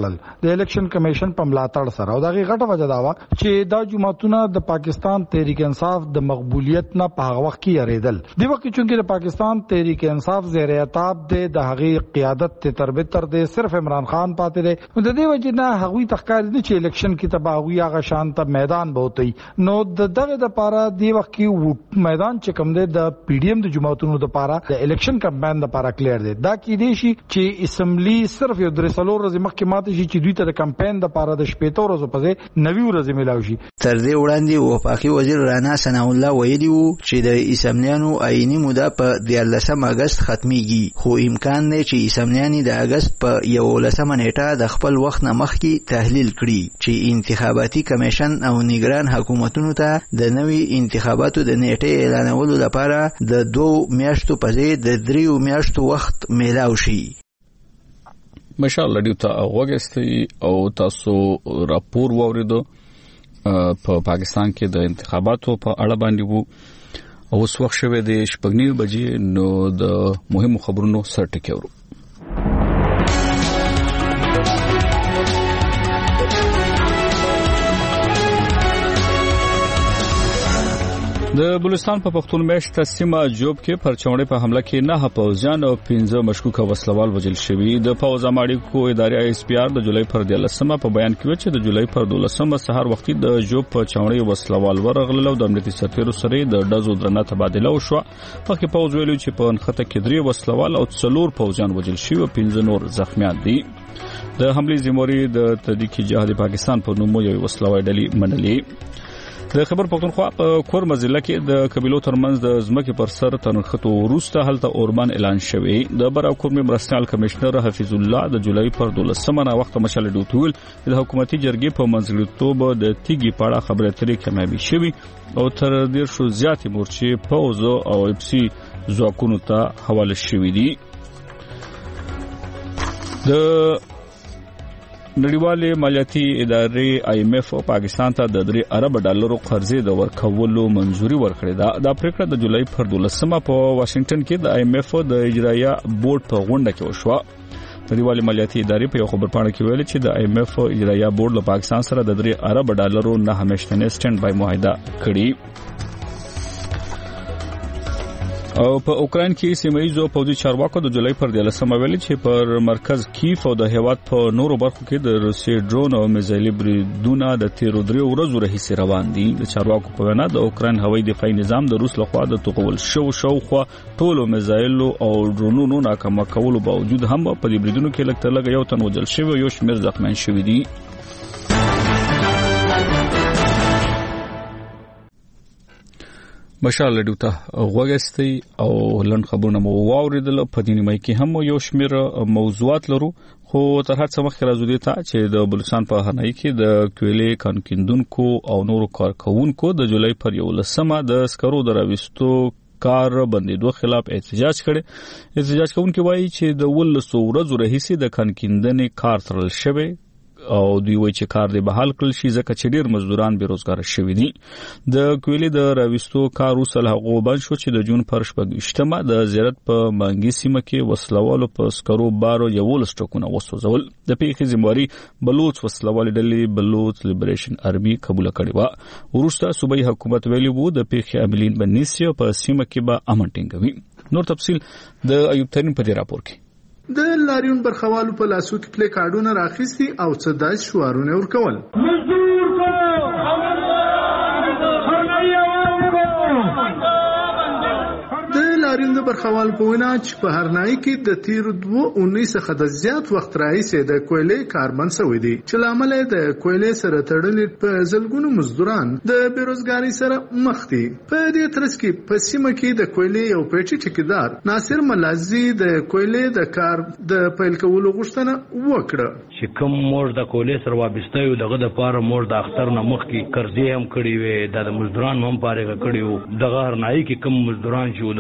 Speaker 20: کړل د الیکشن کمیشن په ملاتړ سره او دغه غټه وجه دا و چې دا جماعتونه د پاکستان تحریک انصاف د مقبولیت نه په هغه وخت کې یریدل دی وخت چې د پاکستان تحریک انصاف زیر عتاب د هغه قیادت ته تربیتر دی صرف عمران خان پاتې دی د دې وجه نه هغوی تخکار دي چې الیکشن کې تباہوي هغه شانت میدان بوتي نو د دغه د پاره دی وخت کې میدان چې کوم دی د پی ډی ایم د جماعتونو د پاره د الیکشن کمپاین د پاره کلیر دی دا کې دی شي چې اسمبلی صرف یو درې سلور ورځې مخکې ماته شي چې دوی ته د کمپاین د پاره د شپږ ورځې په ځای نوي ورځې ملاوي شي
Speaker 17: تر دې وړاندې وفاقي وزیر رانا ثنا الله ویلي وو چې د اسمبلیانو آئینی موده په دیارلسم اگست ختميږي خو امکان دی چې اسمبلیانې د اگست په یولسمه نیټه د خپل وخت نه مخکې تحلیل کړي چې انتخاباتي کمیشن او نگران حکومتونو ته د نوي انتخاباتو د نیټې اعلانولو لپاره د دوه میاشتو په ځای د دریو میاشتو وخت میلاو شي.
Speaker 1: ماشاءالله ډیو ته وګستي او تاسو راپور واوریدو په پاکستان کې د انتخاباتو په اړه باندې وو او اوس وخت شوه د شپږ بجې نو د مهمو خبرونو سر ټکیورو. د بلوچستان په پښتون میشت سیمه جوب کې پرچاوړې په حمله کې نه پوځیان او پنځه مشکوک وسلوال وژل شوي. د پوز اماړي کو ادارې ایس پی آر د جولای پر دلسمه په بیان کې چې د جولای پر دولسمه سحر وختي د جوب په چاوړې وسلوال ورغلل او د امنیتي سرتیرو سره د ډزو درنه تبادله وشو. په کې پوز ویلو چې په نخته کې درې وسلوال او څلور پوځیان وژل شوي او پنځه نور زخمیان دي. د حملې ذمہواری د تحریک جهاد پاکستان په نوم یو وسلوال ډلې منلې. د خبر پښتونخوا په کور مزله کې د قبيلو ترمنځ د ځمکې پر سر تنخته وروسته هلته اورمان اعلان شوی. د برا کورمي مرستيال کمشنر حفیظ الله د جولای پر دولسمه نه وخت مشال ډوټول د حکومتي جرګې په منځګړیتوب د تیګي پاړه خبره ترې کمیابي شوی او تر ډیر شو زیاتې مورچې پوز او اف سي ځواکونو ته حواله شوې دي. د نړیوالې مالیاتي ادارې آی ایم ایف پاکستان ته د درې ارب ډالرو قرضې د ورکولو منځوري ورکړې ده. دا پریکړه د جولای پر دولسمه په واشنگټن کې د آی ایم ایف د اجرایه بورډ په غونډه کې وشوه. نړیوالې مالیاتي ادارې په یو خبرپاڼه کې ویلي چې د آی ایم ایف اجرایه بورډ له پاکستان سره د درې ارب ډالرو نه همیشنۍ سټینډ بای معاهده کړې. او په اوکران کې سیمایي پوځي چارواکو د جولای پر دلسمه ویلي چې پر مرکز کیف او د هیواد په نورو برخو کې د روسي ډرون او میزایل بریدونه د تیرو درې ورځو راهیسې روان دي. د چارواکو په وینا د اوکران هوایي دفاعي نظام د روس لخوا د توغول شو شوخوا ټولو میزایل او ډرونونو ناکام کولو باوجود هم په دې بریدونو کې لکه لږ یو تن وژل شوی او یو شمېر زخمیان شوي دي. مشال ډیوته غوګستی او لن خبرونه مو واوریدل. په دې نیمه کې هم یو شمیر موضوعات لرو خو تر هر څه مخکې راځو دي ته چې د بلوچستان په هنایي کې د کویلې کانکیندونکو او نورو کارکونکو د جولای پر یولسمه د سکرو دراوستو کار بندیدو خلاف احتجاج کړي. احتجاج کوونکي وایي چې د ولسو ورځو راهیسې د کانکیندنې کار تړل شوی او دوی وایي چې کار دې بحال کړل شي ځکه چې ډیر مزدوران بیروزګار شوي دي. د کویلې د راوستو کار وسل هغه بند شو چې د جون پر شپږشتمه د زیارت په مانګي سیمه کې وسلوالو په سکرو بارو یولس ټکونه وسوځول. د پیښې ذمہواری بلوچ وسلوال ډلې بلوچ لیبریشن آرمي قبول کړی و. وروسته صوبایي حکومت ویلي وو د پیښې عاملین بنسي په سیمه کې به امن ټینګوي. نور تفصیل د ایوب ترین په دې راپور کې.
Speaker 6: د لاریون برخوالو په لاسو کې پلی کارډونه راخیستي او څه داس شوارونه ورکول. مزدور کو د لاریون د برخوالو په وینا چې په هرنای کې د تیر دوه اونیس څخه د زیات وخت راځي د کویلې کارمن سوي دي چې لامل د کویلې سره تړلې په زلګونو مزدوران د بیروزګاری سره مخ دي. په دې ترڅ کې په سیمه کې د کویلې یو پیټي ټیکدار ناصر ملازي د کویلې د کار د پیل کولو غوښتنه وکړه
Speaker 21: چې کوم مور د کویلې سره وابسته یو دغه د پاره مور د اختر نه مخ کې قرضې هم کړی وي د مزدوران هم پاره کړی وو. دغه هرنای کې کوم مزدوران چې دغه هم قرضې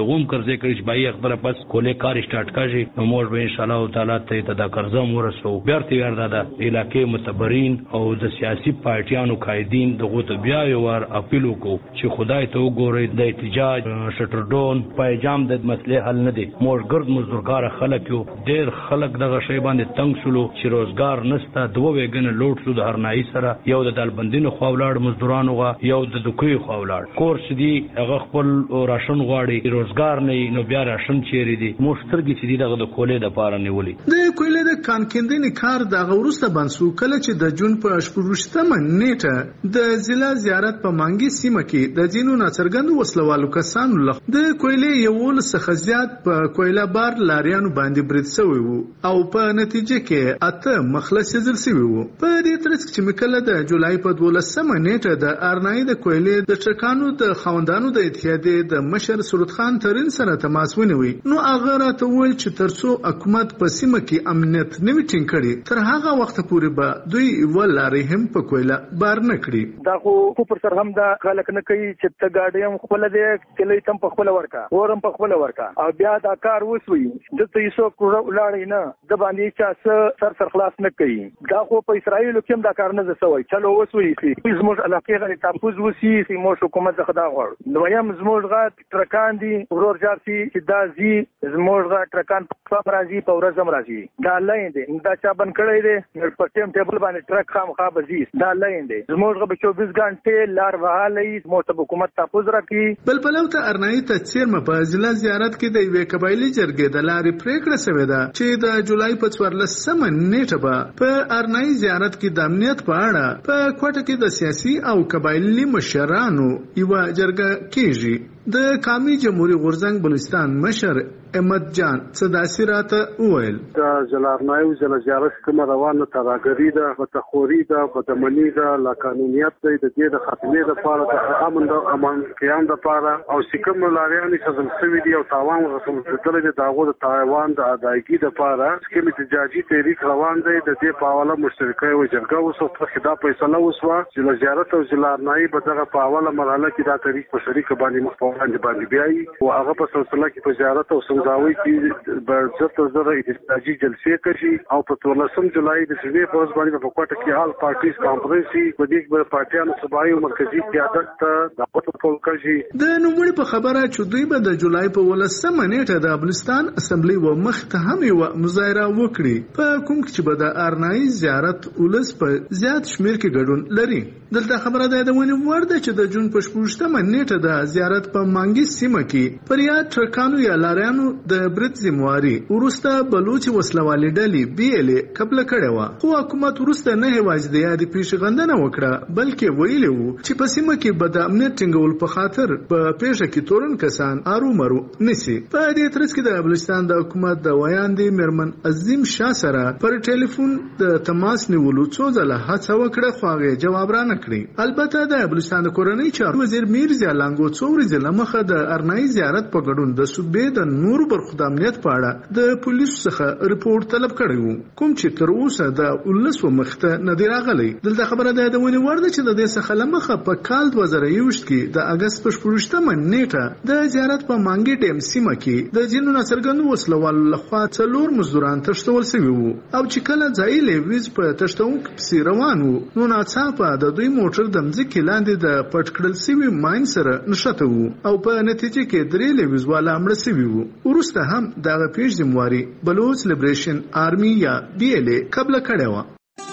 Speaker 21: واضح کړی چې بای خبره پس کولې کار سٹارټ کړي نو موږ به ان شاء الله تعالی ته ته دا قرضه ورسو بیرته وردا د علاقې متبرین او د سیاسي پارټیانو قائدین دغه ته بیا یو ور اپیل وکړو چې خدای ته وګورئ د احتجاج شټرډون پایجام د مسلې حل نه دي موږ ګرد مزدورګار خلک یو ډېر خلک دغه شی باندې تنگ شولو چې روزګار نشته دوه وګنه لوټ شو د هرنایي سره یو د دالبندینو خو ولاړ مزدورانو غا یو د دوکوي خو ولاړ کورس دی هغه خپل راشن غواړي روزګار نه نو بیا راشن چیرې دي مشترګي چې دغه د کولې د پاره نیولې
Speaker 6: د کولې د کانکندنې کار د غورسته بنسو کله چې د جون په شپږشتمه نیټه د ضلع زیارت په مانګي سیمه کې د جنونو ناڅرګندو وسلوالو کسانو لخ د کولې یو څخه زیات په کویلا بار لاریانو باندې برید شوی وو او په نتیجه کې اته مخلص ځل شوی وو په دې ترڅ کې مکله د جولای په دولسمه نیټه د ارنای د کویلې د ټرکانو د خوندانو د اتحادیې د مشر سرود خان ترين سره تماس ونیوي نو هغه راته ویل چې ترڅو حکومت په سیمه کې امنیت نوي ټینګ کړي تر هغه وخت پورې به دوی ولاري هم په کویلا بار نه کړي
Speaker 4: دا خو پر سر هم دا خلک نه کوي چې ته گاډي هم خپل دې کلی تم په خپل ورکا ورم په خپل ورکا او بیا دا کار وسوي د تیسو ولاړی نه د باندې چا سر سر خلاص نه کوي دا خو په اسرائیل کې هم دا کار نه زسوي چلو وسوي چې زموږ علاقې غلي تاسو وسی چې مو حکومت څخه دا غواړي نو یم زموږ غا ټرکان دي ورور جارسي چې دا زی زموږ غا ټرکان په راځي په ورځم راځي دا لاین دي دا چا بن کړی دي په ټیم ټیبل باندې ټرک خام خا بزي دا لاین دي زموږ غا چوبیس غنټه لار وهالي مو حکومت تاسو راکړي
Speaker 6: بل بلو ته ارنایي ته چیرمه په ضلع زیارت کې د یوې قبایلی جرګې د لارې پریکړه شوې ده چې د جولای په څوارلسمه نیټه به په ارنایي زیارت کې د امنیت په اړه په کوټه کې د سیاسي او قبایلی مشرانو یو جرګه کیږي د قومي جمهوریت غورځنګ بلوچستان مشر احمد جان صداسي راته وویل
Speaker 2: د جلارنایو ضلع زیارت کوم روانه تراګری ده وتخوري ده بدمنی ده لا قانونیت ده د دې د خاتمه لپاره د امن د امان قیام لپاره او سکم لاریانې سزل سوي دي او تاوان رسول کړل دي داغو د تایوان د ادایګي لپاره سکم احتجاجي تحریک روان دی د دې په حواله مشترکه او جرګه وسو په خدا فیصله وسوه چې زیارت او جلارنای په دغه په حواله مرحله کې دا تحریک په شریک باندې مخاطبان باندې بیاي او هغه په سلسله کې په زیارت او سمزاوي کې د زړه زړه احتجاجي جلسې کوي او په څوارلسم جولای د سوي په ورځ باندې په کوټه کې حال پارټیز کانفرنس په دې کې پارټیانو صوبایي او مرکزی قیادت ته د پټول کوي
Speaker 6: د نوموړي په خبره چې دوی به د جولای په ولسمه نیټه د بلوچستان اسمبلی و مخ ته هم یو مظاهره وکړي په کوم کې چې به د ارنایي زیارت ولس په زیات شمیر کې ګډون لري دلته خبره ده د ونی ورده چې د جون په شپږشتمه نیټه د زیارت په مانګي سیمه کې پریا ټرکانو یا لاریانو د برت زمواري ورسته بلوچ وسلوالي ډلې بیلې قبل کړه و خو حکومت ورسته نه هواج د یادې پیښغندنه وکړه بلکې ویلي وو چې په سیمه کې بد امنیت ټینګول په خاطر په پیښه کې تورن کسان ارو مرو نسی په دې ترڅ کې د بلوچستان د حکومت د ویاندې مرمن عظیم شاه سره پر ټلیفون د تماس نیولو څو ځله هڅه وکړه خو هغه جواب را نه کړی البته د بلوچستان د کورنۍ چارو وزیر میرزا لانګو څو ورځې لمخه د ارنایي زیارت په ګډون د صوبې د نور برخو د امنیت په اړه د پولیسو څخه ریپورت طلب کړی وو کوم چې تر اوسه د ولسو مخته نه دی راغلی دلته خبره ده د ونی ورده چې د دې څخه لمخه په کال دوه زره یو کې د اگست په شپږشتمه نیټه د زیارت په مانګي ډیم سیمه کې د جنونو څرګندو وسلوالو لخوا څلور مزدوران تښتول شوي وو او چې کله ځای لیویز په تښتونکو پسې روان وو نو ناڅاپه د دوی موټر د مځکې لاندې د پټ کړل شوي ماین سره نښته وو او په نتیجه کې درې لیویز والا مړه شوي وو وروسته هم دغه پیښ ذمہواري بلوچ لیبریشن آرمي یا بی ال ای قبل کړه و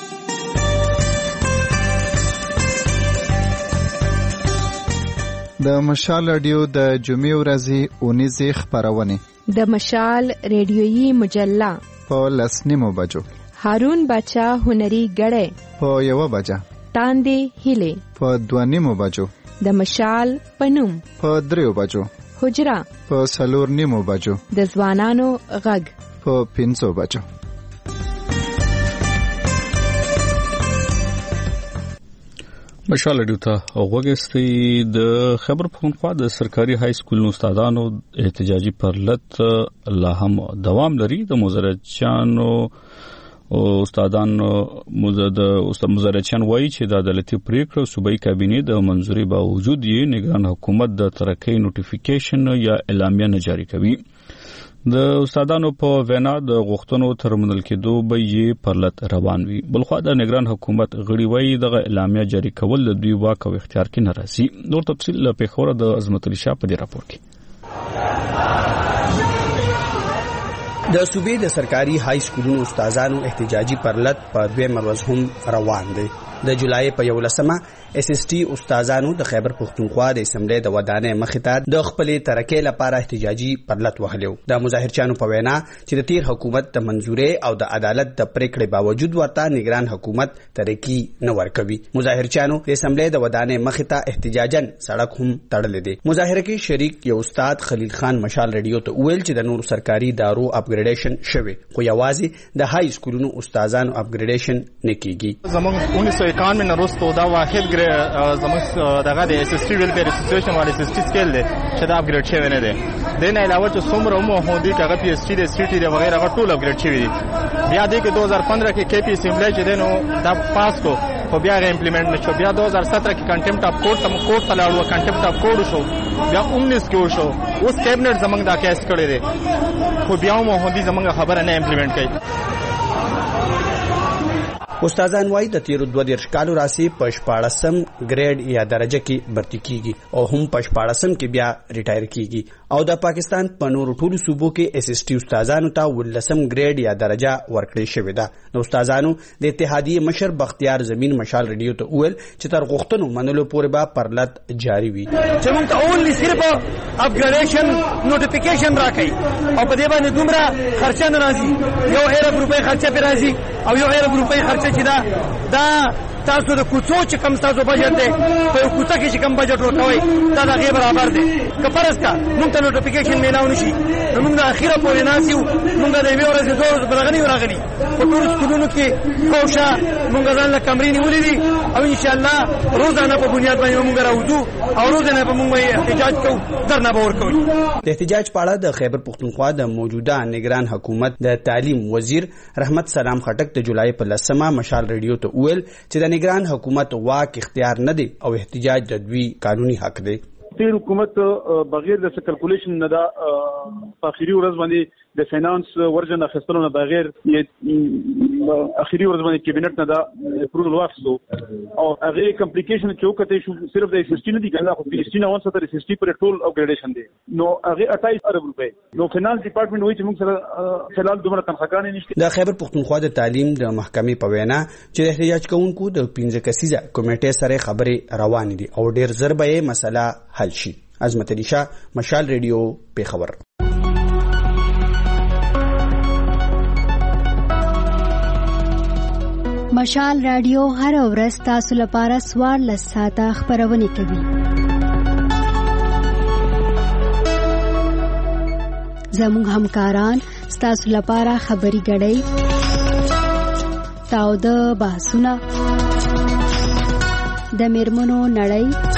Speaker 3: د مشال رادیو د جمعې ورځې اونیزې خبرونه
Speaker 22: د مشال ریډیویي مجله
Speaker 3: په لسنیمو بجو
Speaker 22: هارون بچا هنري غړې
Speaker 3: په یو بجه
Speaker 22: تاندې هیله
Speaker 3: په دوانیمو بجو
Speaker 22: د مشال پنوم
Speaker 3: په دریو بجو
Speaker 22: حجرا
Speaker 3: په سلور نیمو بجو
Speaker 22: د ځوانانو غږ
Speaker 3: په پنځو بجو
Speaker 1: مشال ډیوټا اوغوګستی د خبر پښتونخوا د سرکاري های سکول استادانو احتجاجي پرلط لا هم دوام لري د مزرچانو او استادان مزد استاد مزارچیان وایي چې د عدالتي پریکړه صوبایي کابینه د منځوري باوجود یې نگران حکومت د ترقۍ نوټیفیکیشن یا اعلامیه نه جاری کوي. د استادانو په وینا د غوښتنو تر منل کېدو به یې پرلط روان وي. بلخوا د نگران حکومت غړي وایي دغه اعلامیه جاری کول د دوی واک او اختیار کې نه راځي. نور تفصیل له پیښوره د عظمت علي شاه په دې راپور کې.
Speaker 7: د صوبې د سرکاري های سکولونو استادانو احتجاجي پرلط په دویمه ورځ هم روان دی. د جولای په یولسمه اس اس ټي استادانو د خیبر پښتونخوا د اسمبلی د ودانۍ مخې ته د خپلې ترقۍ لپاره احتجاجي پرلط وهلو. د مظاهرچیانو په وینا چې د تیر حکومت د منځوري او د عدالت د پریکړې باوجود ورته نگران حکومت ترقی نه ورکوي. مظاهرچیانو د اسمبلی د ودانۍ مخې ته احتجاجن سړک هم تړلې دي. مظاهره کې شریک یو استاد خلیل خان مشال رادیو ته ویل چې د نورو سرکاري دارو اپګریډیشن شوی خو یوازې د های سکولونو استادانو اپګریډیشن نه کیږي.
Speaker 8: زموږ اونیس سو اکانوي نه وروسته دا واحد زموږ دغه د اس اس ټي ویلفیر اسوسییشن او اس اس ټي سکیل دی چې دا اپګریډ شوی نه دی. د نه علاوه چې څومره مو هودي هغه پی اس ټي د سی ټي د وغیرہ هغه ټول اپګریډ شوی دي. بیا د دو هزار پندرہ کې کی پی اسمبلی چې دینو دا پاس کو خو بیا غو امپلیمنٹ نشو. بیا دو هزار سترہ کې کنټمپټ اف کورټ تم کورټ ته لاړو کنټمپټ اف کورټ شو. بیا انیس کې وشو. اوس کابینټ زمنګ دا کیس کړی دی خو بیا مو هودي زمنګ خبره نه امپلیمنٹ کړي.
Speaker 7: استادان وايي د تیر دوه دیرش کالو راسي په شپاړسم ګریډ یا درجه کې برتی کیږي او هم په شپاړسم کې بیا ریټایر کیږي او د پاکستان په نورو ټولو صوبو کې اس اس ټي استادانو ته ولسم ګریډ یا درجه ورکړل شوې ده. نو استادانو د اتحادیه مشر بختیار زمین مشال رادیو ته ویل چې تر غوښتنو منلو پورې به پرلط جاری وي.
Speaker 23: چې موږ ته اونلی صرف اپګریډیشن نوټیفیکیشن راکړي او په دې باندې دومره خرچه نه راځي. یو ارب روپۍ خرچه په راځي او یو ارب روپۍ خرچه چې دا دا تاسو د کوڅو چې کم تاسو بجټ دی په کوڅه کې چې کم بجټ ورکوي دا د غیر برابر دی. که فرض کا موږ ته نوټیفیکیشن میلاو نشي موږ د اخیره پورې ناسیو موږ د یوې ورځې دوه ورځې بلغني راغلي په ټول سکولونو کې کوشا موږ ځان له کمرې نیولې دي او ان شاء الله روزانه په بنیاد باندې موږ راوځو او روزانه په موږ احتجاج کوو درنه به ورکوي.
Speaker 7: د احتجاج په اړه د خیبر پښتونخوا د موجوده نگران حکومت د تعلیم وزیر رحمت سلام خټک د جولای په لسمه مشال رادیو ته ویل چې د نگران حکومت واک اختیار نه دی او احتجاج د دوی قانوني حق دی.
Speaker 24: تیر حکومت بغیر د کیلکولیشن نه دا په اخیری ورځ باندې د فینانس ورجن اخیستلو نه بغیر اخیری ورځ باندې کابینټ نه دا اپروval واخیستو او هغه کمپلیکیشن چې وکړې شو صرف د اس اس ټي نه دي کنه خو اس اس ټي نه ونه ستر اس اس ټي پر ټول اپګریډیشن دي. نو هغه اٹھائیس ارب روپے نو فینانس ډپارټمنټ وایي چې موږ سره فلال دومره تنخواګانې نشته.
Speaker 7: د خیبر پښتونخوا د تعلیم د محکمې په وینا چې احتجاج کوونکو د پنځه کسیزه کمیټې سره خبرې روان دي او ډیر زر به مسله حل شي. عظمت علي شاه مشال رادیو پیښور.
Speaker 25: مشال رادیو هر ورځ تاسو لپاره سوار لساته خبرونه کوي. زموږ همکاران تاسو لپاره خبري غړي تاو د بحثونه د میرمنو نړۍ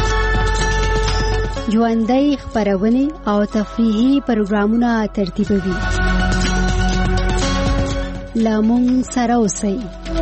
Speaker 25: ژوندۍ خبرونه او تفریحي پروګرامونه ترتیبوي. لامون سره اوسئ.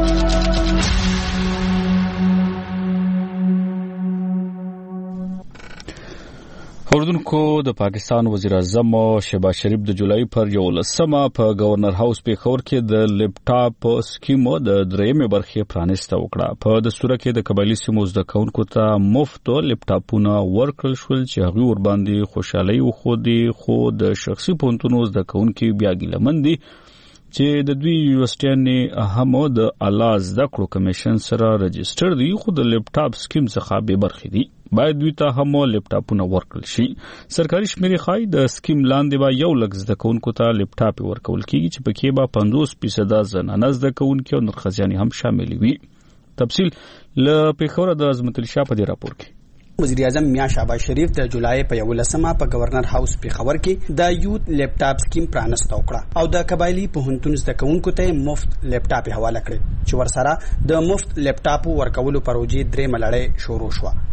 Speaker 1: اردوونکو د پاکستان وزیر اعظم شهباز شریف د جولای پر یولسمه په گورنر هاوس پیښور کې د لیپټاپ سکیمو د درېمې برخې پرانیسته وکړه. په دستور کې د قبایلی سیمو زده کوونکو ته مفت لیپټاپونه ورکړل شول چې هغوی ورباندې خوشحالي وښودي خو د شخصي پوهنتونو زده کوونکي بیا ګیلمن دي چې د دوی یونیورسټیانې هم د اعلی زده کړو کمیشن سره رجسټر دي خو د لیپټاپ سکیم څخه بې برخې دي. باید دوی ته هم لیپټاپونه ورکړل شي. سرکاري شمیرې ښایي د سکیم لاندې به یو لک زده کوونکو ته لیپټاپ ورکول کیږي چې پکې به پنځوس فیصده زنانه زده کوونکي او نرښځیانې هم شامل وي. تفصیل له پیښوره د عظمت علي شاه په دې راپور کې.
Speaker 7: وزیر اعظم میا شهباز شریف د جولای په یولسمه په گورنر هاوس پیښور کې د یوت لیپټاپ سکیم پرانسته وکړه او د قبایلی پوهنتون زده کوونکو ته مفت لیپټاپ حواله کړ چې ورسره د مفت لیپټاپ ورکولو پروژې درې ملړې شروع شوه.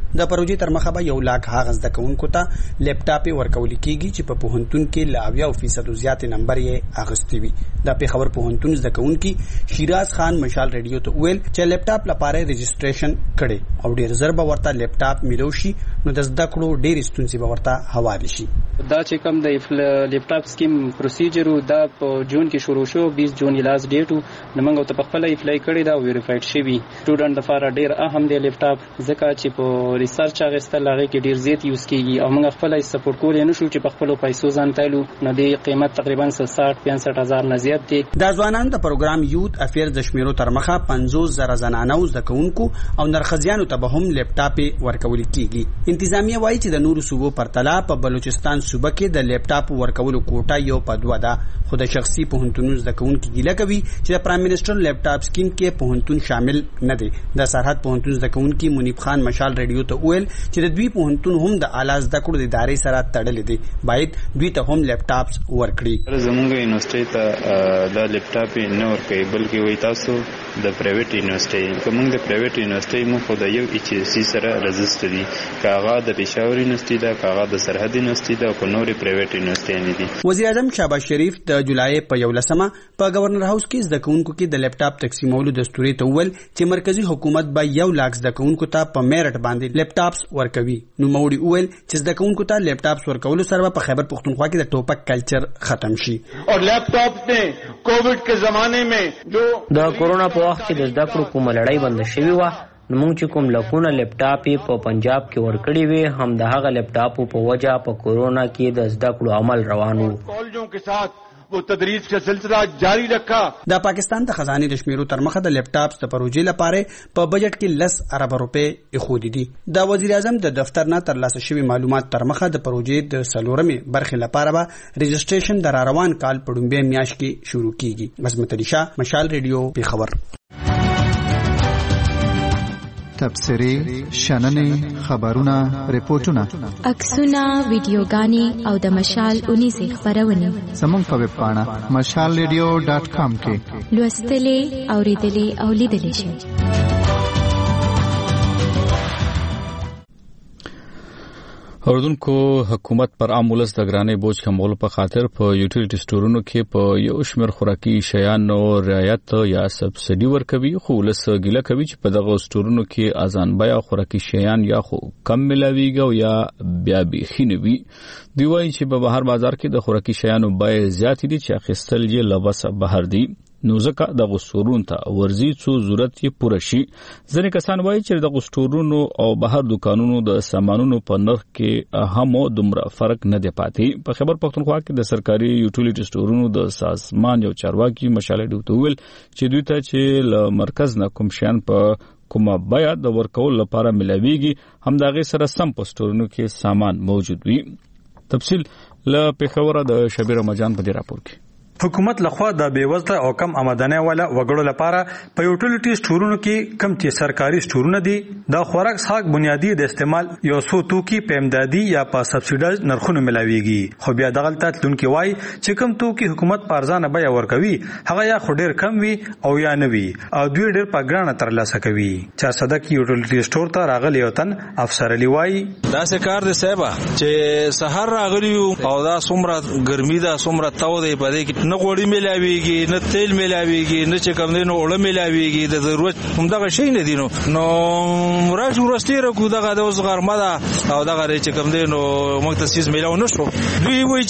Speaker 7: د پروژې تر مخه به یو لاک هغه زده کوونکو ته لیپټاپ ورکول کیږي چې په پوهنتون کې لا اویا فیصد زیات نمبر یې اخیستی وي. د پیښور پوهنتون زده کوونکي شیراز خان مشال ریډیو ته ویل چې لیپټاپ لپاره رجسټریشن کړي او ډیر زر به ورته لیپټاپ میلو شي نو د زده کړو ډیر ستونزې به ورته حواله شي.
Speaker 9: دا چې کوم د لیپټاپ سکیم پروسیجر دا په جون کې شروع شو بیس جون لاس ډیټ نو موږ ته په خپل اپلای کړی دا ویریفاید شوی سټوډنټ لپاره ډیر اهم دی لیپټاپ ځکه چې په ریسرچ اغستل هغه کې ډیر زیات یوز کیږي او موږ خپل سپورټ کول نه شو چې په خپل پیسو ځان تایلو نو د قیمت تقریبا ساठ پنځه هزار نه زیات دی.
Speaker 7: د ځوانان د پروګرام یوت افیر د شمیرو تر مخه پنځوس زره زنانه او زکونکو او نرخزیانو ته به هم لیپټاپ ورکول کیږي. انتظامیه وایي چې د نورو صوبو پرتله په بلوچستان صوبه کې د لیپټاپ ورکولو کوټه یو په دوه ده خو د شخصي پوهنتونونو زکونکو ګیله کوي چې د پرایم منسټر لیپټاپ سکیم کې پوهنتون شامل نه دی. د سرحد پوهنتون زکونکو منیب خان مشال ریډیو ته ویل چې د دوی پوهنتون هم د اعلی زده کړو د ادارې سره تړلې دي باید دوی ته هم لیپټاپس ورکړي.
Speaker 10: زموږ یونیورسيټي ته د لیپټاپ نه ورکړي بلکې وایي تاسو د پرایویټ یونیورسيټي کوم د پرایویټ یونیورسيټي مو خو د یو ایچ اس سی سره رجسټر دي کاغه د پېښور یونیورسيټي دا کاغه د سرحد یونیورسيټي دا په نوري پرایویټ یونیورسيټي نه دي. وزیر اعظم شهباز شریف د جولای په یولسمه په گورنر هاوس کې زده کوونکو کې د لیپټاپ تقسیمولو دستوري ته ویل چې مرکزی حکومت به یو لاک زده کوونکو ته په میرټ باندې لیپټاپس ورکوي. نو موړي ویل چې زده کوونکو ته لیپټاپس ورکولو سره په خیبر پختونخوا کې د ټوپک کلچر ختم شي.
Speaker 11: اور لیپټاپ نے کووډ کے زمانے میں جو
Speaker 12: د کورونا په وخت کې د زده کړو کومه لړۍ بند شوې وه نو موږ چې کوم لکونه لیپټاپ په پنجاب کې ورکړي وي هم د هغه لیپټاپ په وجه په کورونا کې د زده کړو عمل روان وو.
Speaker 11: کالجوں کے ساتھ وہ تدریس کا سلسلہ جاری رکھا.
Speaker 7: د پاکستان د خزانه د شمیرو تر مخه د لیپټاپس د پروژې لپاره په بجټ کې لس ارب روپے اخودي دي. د وزیر اعظم د دفتر نه ترلاسه شوی معلومات تر مخه د پروژې د سلورمې برخې لپاره به رجسټریشن د روان کال په ډومبه میاشت کې شروع کیږي. عظمت علي شاه مشال ریډیو پیښور.
Speaker 3: تبصرې شننې خبرونه ریپورتونه
Speaker 22: عکسونه ویډیوګانې او د مشال اونیزې خبرونه
Speaker 3: زموږ په ویب پاڼه مشال ریډیو ډاټ کام کې
Speaker 22: لوستلې اوریدلې او لیدلې شئ.
Speaker 1: اردوونکو حکومت پر عام ولس د ګرانۍ بوج کمولو په خاطر په یوټیلیټي سټورونو کې په یو شمېر خوراکي شیانو رعایت یا سبسایډي ورکوي خو ولس ګیله کوي چې په دغه سټورونو کې ارزان بیه خوراکي شیان یا خو کم ملاویږي او یا بیا بیخي نه وي. دوی وایي چې په بهر بازار کې د خوراکي شیانو بیې زیاتې دي چې اخیستل یې له وسه بهر دي نو ځکه دغه سټورونو ته ورځي څو ضرورت یې پوره شي. ځینې کسان وایي چې دغه سټورونو او بهر دکانونو د سامانونو په نرخ کې هم دومره فرق نه دی پاتې. په خیبر پختونخوا کې د سرکاري یوټیلیټي سټورونو د سازمان یو چارواکي مشال ډیوته ویل چې دوی ته چې له مرکز نه کوم شیان په کومه بیه د ورکول لپاره ملاویږي هم دغه سره سم په سټورونو کې سامان موجود وي. تفصیل له پیښور د شبیر رمضان په دې راپور کې.
Speaker 13: حکومت لخوا د بیوزله او کم آمدنۍ والا وګړو لپاره په یوټیلیټي سټورونو کې کم چې سرکاري سټورونه دي د خوراک څښاک بنیادی د استعمال یو څو توکي په امدادي یا په سبسایډایز نرخونو ملاويږي. خو بیا دغه تلونکي وای چې کم توکي حکومت په ارزانه بیه ورکوي هغه یا خو ډیر کم وي او یا نه وي او دوی ډیر په ګرانه ترلاسه کوي. چار صدق یوټیلیټي سټور ته راغلی یو تن افسر علی وای
Speaker 26: دا څه کار دی صاحب چې سحر راغلی او دا څومره ګرمي دا څومره تاو دی په دې کې نه غوړي ملاويږي نه تیل ملاويږي نه چې کوم دینو اړه ملاويږي د ضرورت همدغه شی نه دینو نو راځو ورستیره کو دغه د اوس غرمه دا او دغه چې کوم دینو موږ تاسیس ملاو نشو دوی وایي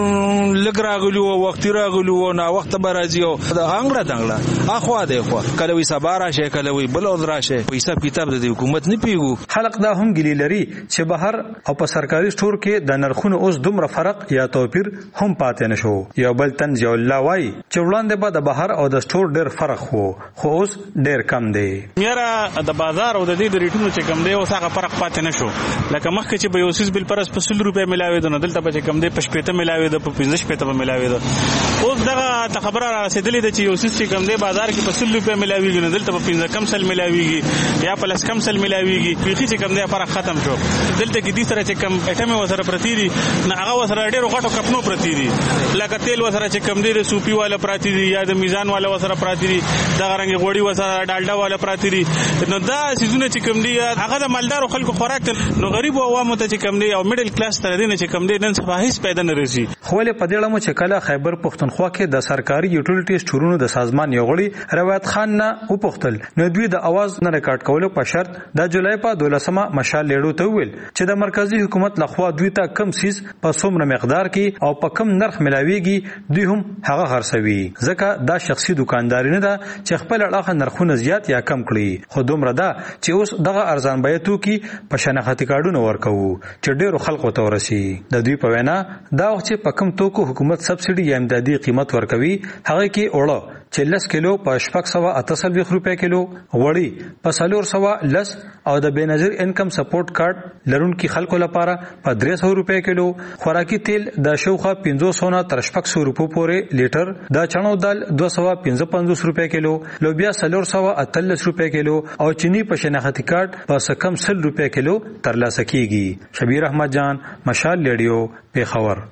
Speaker 26: چې لګ راغلی او وخت راغلی او نه وخت به راځي او د انګړه دنګړه اخوا دی خو کله وي سبا راشه کله وي بل راشه په حساب کتاب د حکومت نه پیګو.
Speaker 13: خلق دا هم ګلی لري چې بهر او په سرکاري سټور کې د نرخونو اوس دومره فرق یا توپیر هم پاتې نشو. یو بل تن جو الله وای چې وړاندې به د بهر او د سټور ډېر فرق وو خو اوس ډېر کم دی.
Speaker 27: میاره د بازار او د دې د ریټونو چې کم دی اوس هغه فرق پاتې نشو لکه مخکې چې به یو سیس بل پرس په سل روپیا ملاوي د دلته به کم دی په شپېته ملاوي د په پنځه شپېته په ملاوي ده. اوس دغه خبره را رسیدلې ده چې یو سیس چې کم دی بازار کې په سل روپیا ملاويږي نه دلته په پنځه کم سل ملاويږي یا په لس کم سل ملاويږي بیخي چې کم دی فرق ختم شو. دلته کې دې سره چې کم اټم وسره پرتی دي نه هغه وسره ډېر غټو کپنو پرتی دي لکه تیل وسره چې کم کم دی سوپی والا پراتی دي یا د میزان والا وسره پراتی دي دا رنګ غوړی وسره ډالډا والا پراتی دي نو دا سيزونه چې کم دي هغه د مالدارو خلکو خوراک نو غریب او عوامو ته چې کم دي او میډل کلاس تر دې نه چې کم دي نن سبا هیڅ پیدا نه رسي.
Speaker 13: خو له پدېړه مو چې کله خیبر پښتونخوا کې د سرکاري یوټیلیټی سټورونو د سازمان یو غړي روایت خان نه وپوښتل نو دوی د اواز نه ریکارډ کولو په شرط د جولای په دولسمه مشال لیډو ته ویل چې د مرکزی حکومت لخوا دوی ته کم سیس په څومره مقدار کې او په کم نرخ ملاويږي دوی هم هغه خرڅوي ځکه دا شخصي دکانداري نه ده چې خپل اړه نرخونه زیات یا کم کړي خو دومره ده چې اوس دغه ارزان بیه توکي په شناختی کارډونو ورکوو چې ډېرو خلکو ته ورسي. د دوی په وینا دا وخت چې په کم توکو حکومت سبسيډي یا امدادي قیمت ورکوي هغه کې اوړه چې لس کیلو په شپږ سوه اته څلوېښت روپۍ کیلو غوړي په څلور سوه لس او د بېنظیر انکم سپورټ کارت لرونکي خلکو لپاره په درې سوه روپۍ کیلو خوراکي تیل د شاوخوا پنځوس سوه نه تر شپږ سوه روپو پورې لیټر د چڼو دال دوه سوه پنځه پنځوس روپۍ کیلو لوبیا څلور سوه اتلس روپۍ کیلو او چینی په شناختی کارت په څه کم سل روپۍ کیلو ترلاسه کیږي. شبیر احمد جان مشال ریډیو پیښور.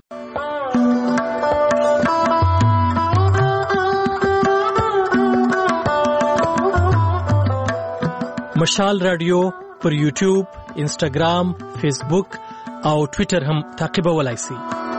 Speaker 5: مشال رادیو پر یوټیوب، انسټاګرام، فیسبوک او ټوئیټر هم تعقیبولای شئ.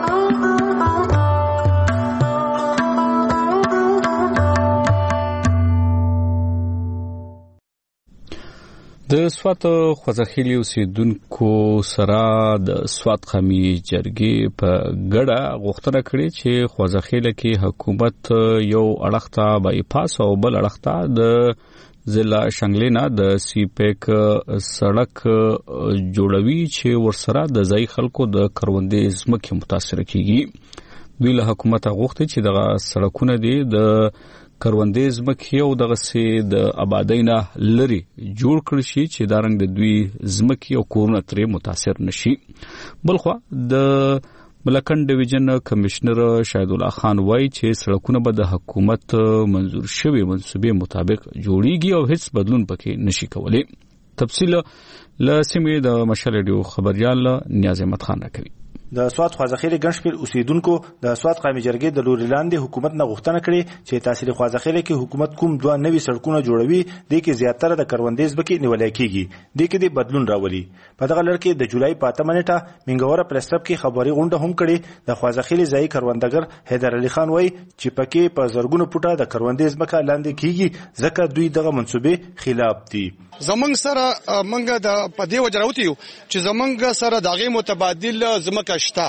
Speaker 1: د سوات خوځخیلي اوسیدونکو سره د سوات قومي جرګې په ګډه غوښتنه کړې چې خوځخیله کې حکومت یو اړخ ته بایپاس او بل اړخ ته د ضلع شنګلینا د سی پیک سړک جوړوي چې ورسره د ځای خلکو د کروندې ځمکې متاثر کیږي. دوی له حکومت غوښتي چې دغه سړکونه دي د کروندې ځمکې او دغه سي د آبادۍ نه لري جوړ کړي شي چې دا رنګ د دوی ځمکې او کورونه ترې متاثر نشي. بلخوا د ملکن ډیویژن کمشنر شاهد الله خان وایي چې سړکونه به د حکومت منظور شوی منصوبې مطابق جوړیږي او هیڅ بدلون پکې نشي کولی. تفصیل له سیمې د مشال ریډیو خبريال نیاز احمد خان راکوي.
Speaker 14: د سوات خوځخیل ګڼشمېر اوسیدونکو د سوات قومي جرګې د لوري لاندې حکومت نه غوښتنه کړې چې تحصیل خوځخیل کې حکومت کوم دوه نوي سړکونه جوړوي د کې زیاتره د کروندې ځمکې نیولای کیږي د کې د بدلون راولي. په دغه لړ کې د جولای په اتمه نیټه منګوره پرستپ کې خبري غونډه هم کړې. د خوځخیل ځای کروندګر حیدر علي خان وایي چې پکې په زرګونو پټه د کروندې ځمکه لاندې کیږي ځکه دوی دغه منصوبې خلاف دي.
Speaker 15: زمنګ سره منګه د پدې وجراوتی چې زمنګ سره دغه متبادل زمکه شته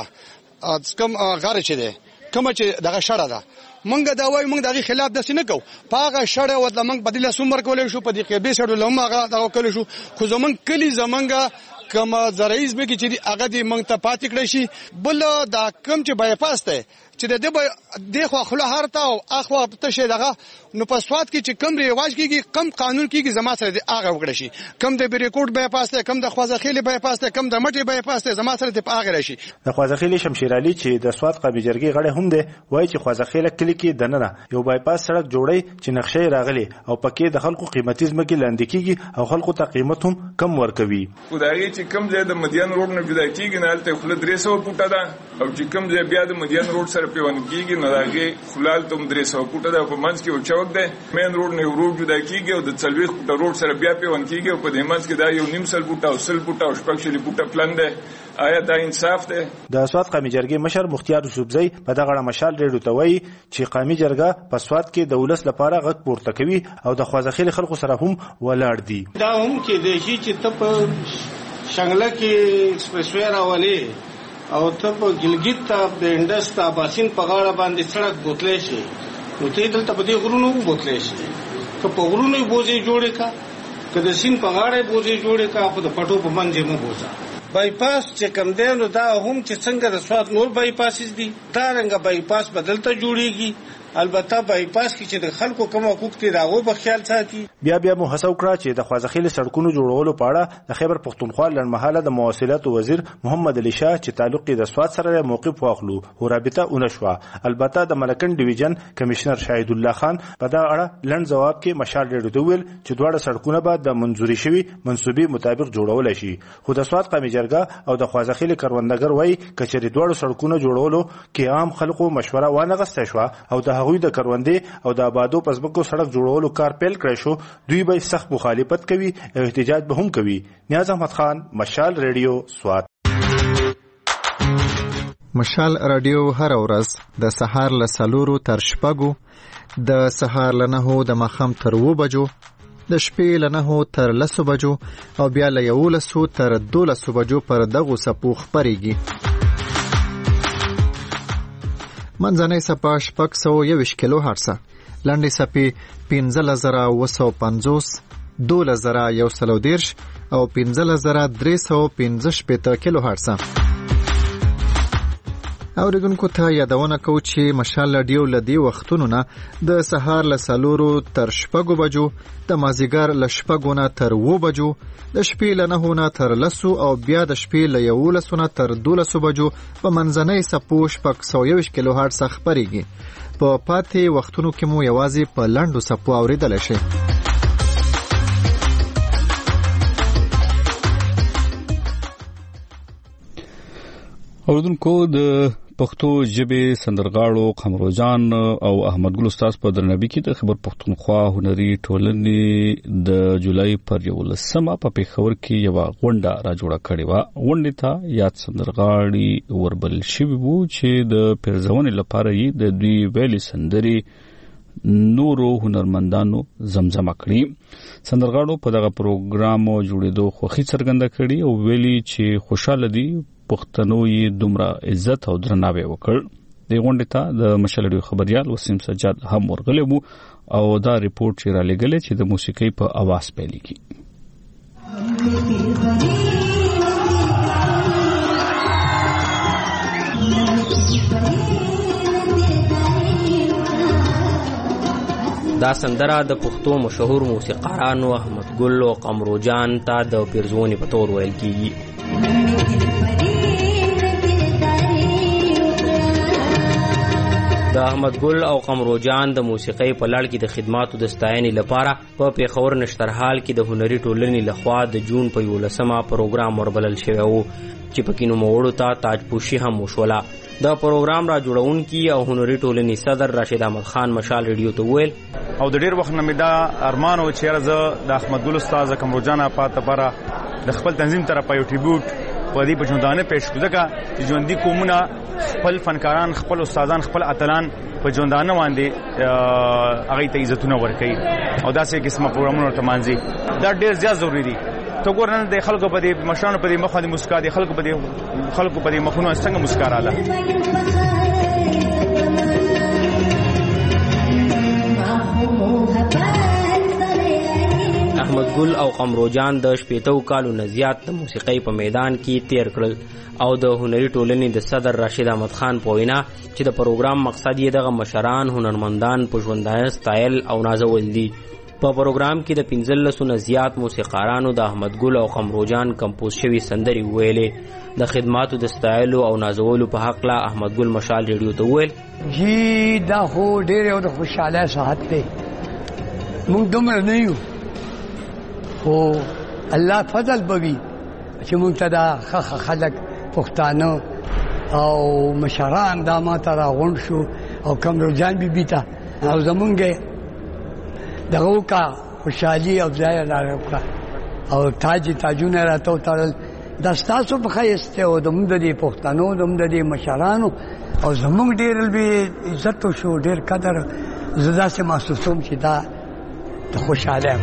Speaker 15: کم غاره چي دي کوم چې دغه شړه ده منګه دا وای منګه دغه خلاف د سینه کو پاغه شړه او د منګ بدله سومر کولې شو په دې کې به شړو لمغه دا کولې شو خو زمنګ کلی زمنګ کما زرایز به کې چې هغه دې منګ ته پاتې کړی شي بل دا کم چې بایپاس ته چې د دې د خو خله هرته او اخوا ته شه دغه نو په سواد کې چې کم ریواج کیږي کم قانون کیږي زما سره د هغه وکړي شي کم د بریکوټ بایپاس ته کم د خوځخیل بایپاس ته کم د مټي بایپاس ته زما سره د هغه راشي.
Speaker 14: د خوځخیل شمشیر علي چې د سواد قومي جرګې غړي هم دي وایي چې خوځخیل کلی کې دننه یو بایپاس سړک جوړي چې نقشې راغلي او پکې د خلکو قیمتي ځمکې لاندې کیږي او خلکو ته قیمت هم کم ورکوي.
Speaker 16: خدای چې کم ځای د مدین روډ نه جدا کیږي نه الته خپل درې سوه فوټه ده او چې کم ځای بیا د مدین روډ سره پیوند کیږي نه راغي خلال تم درې سوه فوټه ده په منځ کې او چوک ده مین روډ نه روډ جدا کیږي او د څلوېښت فوټه روډ سره بیا پیوند کیږي او په دې منځ کې دا یو نیم سل فوټه او سل فوټه او شپږ شلي فوټه پلان ده. آیا دا انصاف ده؟
Speaker 14: د سواد قومي جرګې مشر مختیار یوسفزئی په دغه مشال ریډیو ته وایي چې قومي جرګه په سواد کې د ولس لپاره غږ پورته کوي او د خوځخیل خلکو سره هم ولاړ دي.
Speaker 18: دا هم کې د شي چې ته په شنګله کې ایکسپریس وې راولې او ته په ګلګیت ته د انډس ته باسین په غاړه باندې سړک بوتلې شي نو ته دلته په دې غرونو بوتلې شي که په غرونو بوځي جوړې کا که د سین په غاړه بوځي جوړې کا په پټو په منځ مو بوځه. بایپاس چې کم دی نو دا هم چې څنګه د سواد نور بایپاسز دي دا رنګه بایپاس بدلته جوړیږي البته بایپاس کې چې د خلکو کوم حقوق دي دا غو په خیال ساتي.
Speaker 14: بیا بیا مو هڅه وکړه چې د خوازخیل سړکونو جوړولو په اړه د خیبر پښتونخوا لړمحاله د مواصلات وزیر محمد علي شاه چې تعلق یې د سواد سره موقف واخلو او رابطه ونشوه. البته د ملکن ډیویژن کمشنر شاهد الله خان په دا اړه لند جواب کې مشال ریډیو ته ویل چې دواړه سړکونه به د منځوري شوي منسوبي مطابق جوړول شي. خو د سواد قومي جرګه او د خوازخیل کروندګر وایي کچېرې دواړو سړکونو جوړولو کې عام خلکو مشوره وانه غوښته شوه او د هغوی د کروندې او د آبادو پسبکو سړک جوړولو کار پیل کړی شو، دوی به سخت مخالفت کوي او احتجاج به هم کوي. نیاز احمد خان، مشال ریډیو، سوات.
Speaker 3: مشال رادیو هر ورځ د سهار له څلورو تر شپږو، د سهار له نهو د ماښام تر اووه بجو، د شپې له نهو تر لسو بجو او بیا له یولسو تر دولسو بجو پر دغو څپو خپرېږي. منځنۍ څپه شپږ سوه یوویشت کیلو هرڅه، لنډې څپې پنځلس زره اووه سوه پنځوس، دولس زره یو سل او دېرش او پنځلس زره درې سوه پنځه شپېته کیلو هرڅه. اورېدونکو ته یادونه کوو چې مشال رادیو له دې وختونو نه د سهار له څلورو تر شپږو بجو، د مازدیګر له شپږو نه تر اووه بجو، د شپې له نهو نه تر لسو او بیا د شپې له یولسو نه تر دولسو بجو په منځنۍ څپو شپږ سوه یوویشت کیلو هرڅه خپرېږي. په پاتې وختونو کې مو یوازې په لنډو څپو اورېدلی شئ.
Speaker 1: اوردونکو د پښتو ژبې سندرغاړو قمروجان او احمد ګل استاد په درنبي کې د خبر پښتونخوا هنري ټولنې د جولای پر یولسمه په پیښور کې یو غونډه را جوړه کړې و. غونډې ته یاد سندرغاړي وربل شوي وو چې د پیرزونې لپاره یې د دوی ویلي سندرې نورو هنرمندانو زمزمه کړي. سندرغاړو په دغه پروګرام جوړېدو خوښي څرګنده کړي او ویلي چې خوشاله دي پښتنو یې دومره عزت او درناوی وکړ. د غونډې ته د مشال رادیو خبريال وسیم سجاد هم ورغلی وو او دا ریپورت چې را لګلې چې د موسیقۍ په आवाज پیلېږي.
Speaker 12: دا سندره د پښتو مشهور موسیقارانو احمد ګل او قمروجان ته د پیرزونې په تور ویل کیږي. د احمد ګل او قمروجان د موسیقۍ په لړ کې د خدماتو د ستاینې لپاره په پیښور نشترحال کې د هنري ټولنې لخوا د جون په یولسمه پروګرام وربلل شوی و چې پکې نوموړو ته تاجپوشي هم وشوله. د پروګرام را جوړونکي او هنري ټولنې صدر راشد احمد خان مشال ریډیو ته ویل
Speaker 2: او د ډیر وخت نه مې دا ارمان و چې زه د احمد ګل استاد قمروجان په لپاره د خپل تنظیم طرفه یو ټریبیوټ په دې په ژوندانه پېښ کړم ځکه چې ژوندۍ قومونه خپل فنکاران، خپل استادان، خپل اتلان په ژوندانه باندې هغه ته عزتونه ورکوي او داسې قسمه پروګرامونه ورته مانځي. دا ډېر زیات ضروری دي. ته ګور نن د خلکو په دې مشرانو په دې مخ باندې مسکا دي، خلکو په دې خلکو په دې مخونو څنګه مسکا رااله.
Speaker 12: احمد ګل او قمروجان د شپېتو کالو نه زیات د موسیقۍ په میدان کې تیر کړل او د هنري ټولنې د صدر راشد احمد خان په وینا چې د پروګرام مقصد یې دغه مشران هنرمندان په ژوندانه ستایل او نازول دي. په پروګرام کې د پنځلسو نه زیات موسیقارانو د احمد ګل او قمروجان کمپوز شوي سندرې ویلې. د خدماتو د ستایلو او نازولو په حق لا احمد ګل مشال ریډیو ته ویل
Speaker 4: جی دا خو ډېر یو د خوشحاله ساعت دی. موږ دومره نه یو خو الله فضل بوي چې موږ ته دا ښه خلک پښتانه او مشران دا ما ته راغونډ شو او قمروجان بیبي ته او زمونږ دغه وکړه خوشحالي او ځای را وکړه او تاج تاجونه راته وتړل. دا ستاسو په ښایست او زموږ د دې پښتنو زموږ د دې مشرانو او زموږ ډېر لوی عزت وشو، ډېر قدر. زه داسې محسوسوم چې دا د خوشحاله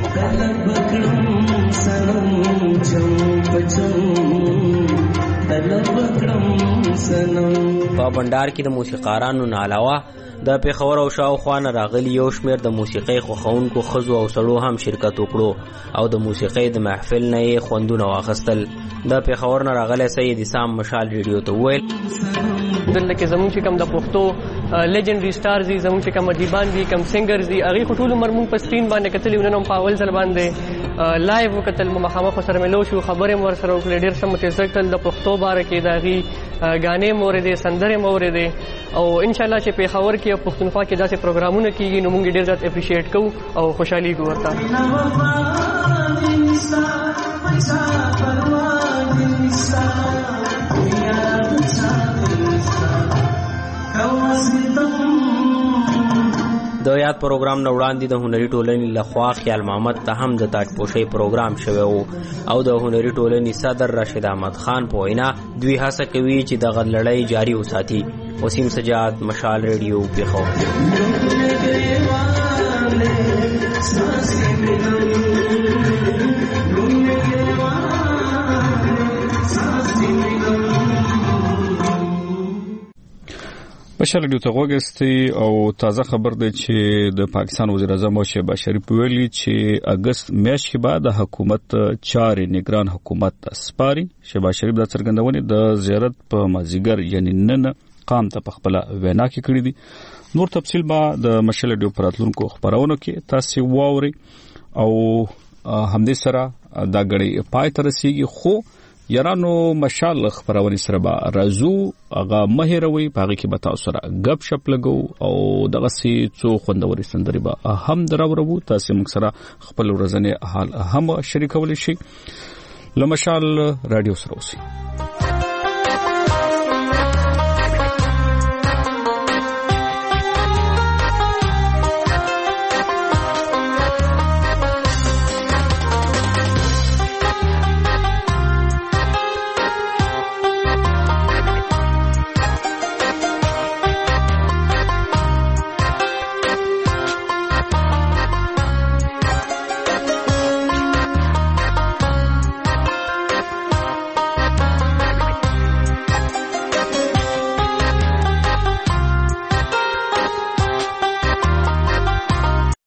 Speaker 12: په بندار کې د موسیقارانو نه علاوه د پیښور او شاوخوا نه راغلي یو شمېر د موسیقۍ خوښونکو ښځو او سړو هم شرکت وکړو او د موسیقۍ د محفل نه یې خوندونه واخیستل. د پیښور نه راغلی سید اسام مشال ریډیو ته وویل
Speaker 6: دلته کې زموږ چې کوم د پښتو لیجنډري سټارز دي زموږ چې کوم ادیبان دي کوم سنگرز دي هغه ټول عمر موږ په سکرین باندې کتلې ونن په اول ځل باندې لایو وکتل مخامخ سره ملو شو خبرې مور سره وکړې ډېر سم متذکر د پښتو باره کې داغي غانې مورې دي سندره مورې دي او ان شاء الله چې په خبر کې پښتونخوا کې داسې پروګرامونه کیږي نو موږ ډېر زیات اپریشیټ کوو او خوشحالي کوو ورته
Speaker 12: د یاد پروګرام نه وړاندې د هنري ټولنې لخوا خیال محمد ته هم د تاج پوشۍ پروګرام شوی و او د هنري ټولنې صدر راشد احمد خان په وینا دوی هڅه کوي چې دغه لړۍ جاري وساتي. وسیم سجاد، مشال ریډیو، پیښور.
Speaker 1: بشر ډیو ته وګستي او تازه خبر دی چې د پاکستان وزیر اعظم شهباز شریف ویلي چې اگست میاشت کې بعد د حکومت چارې نگران حکومت سپاري. شهباز شریف د څرګندونې د زیارت په مازیګر یعنی نن قام ته په خپل وینا کې کړی دي. نور تفصیل به د مشل ډیو پراتلونکو خبرونو کې تاسو واوري او همدې سره دا غړي پای تر رسیدي. خو یارانو مشال خبرونه سره به رازو هغه مهروي پاږي کې به تاسو سره غب شپ لګو او دغه سي څو خوندوري سندري به هم دراورو تاسو موږ سره خپل ورځنی حال هم شریکول شي. لمشال رادیو سره اوسئ.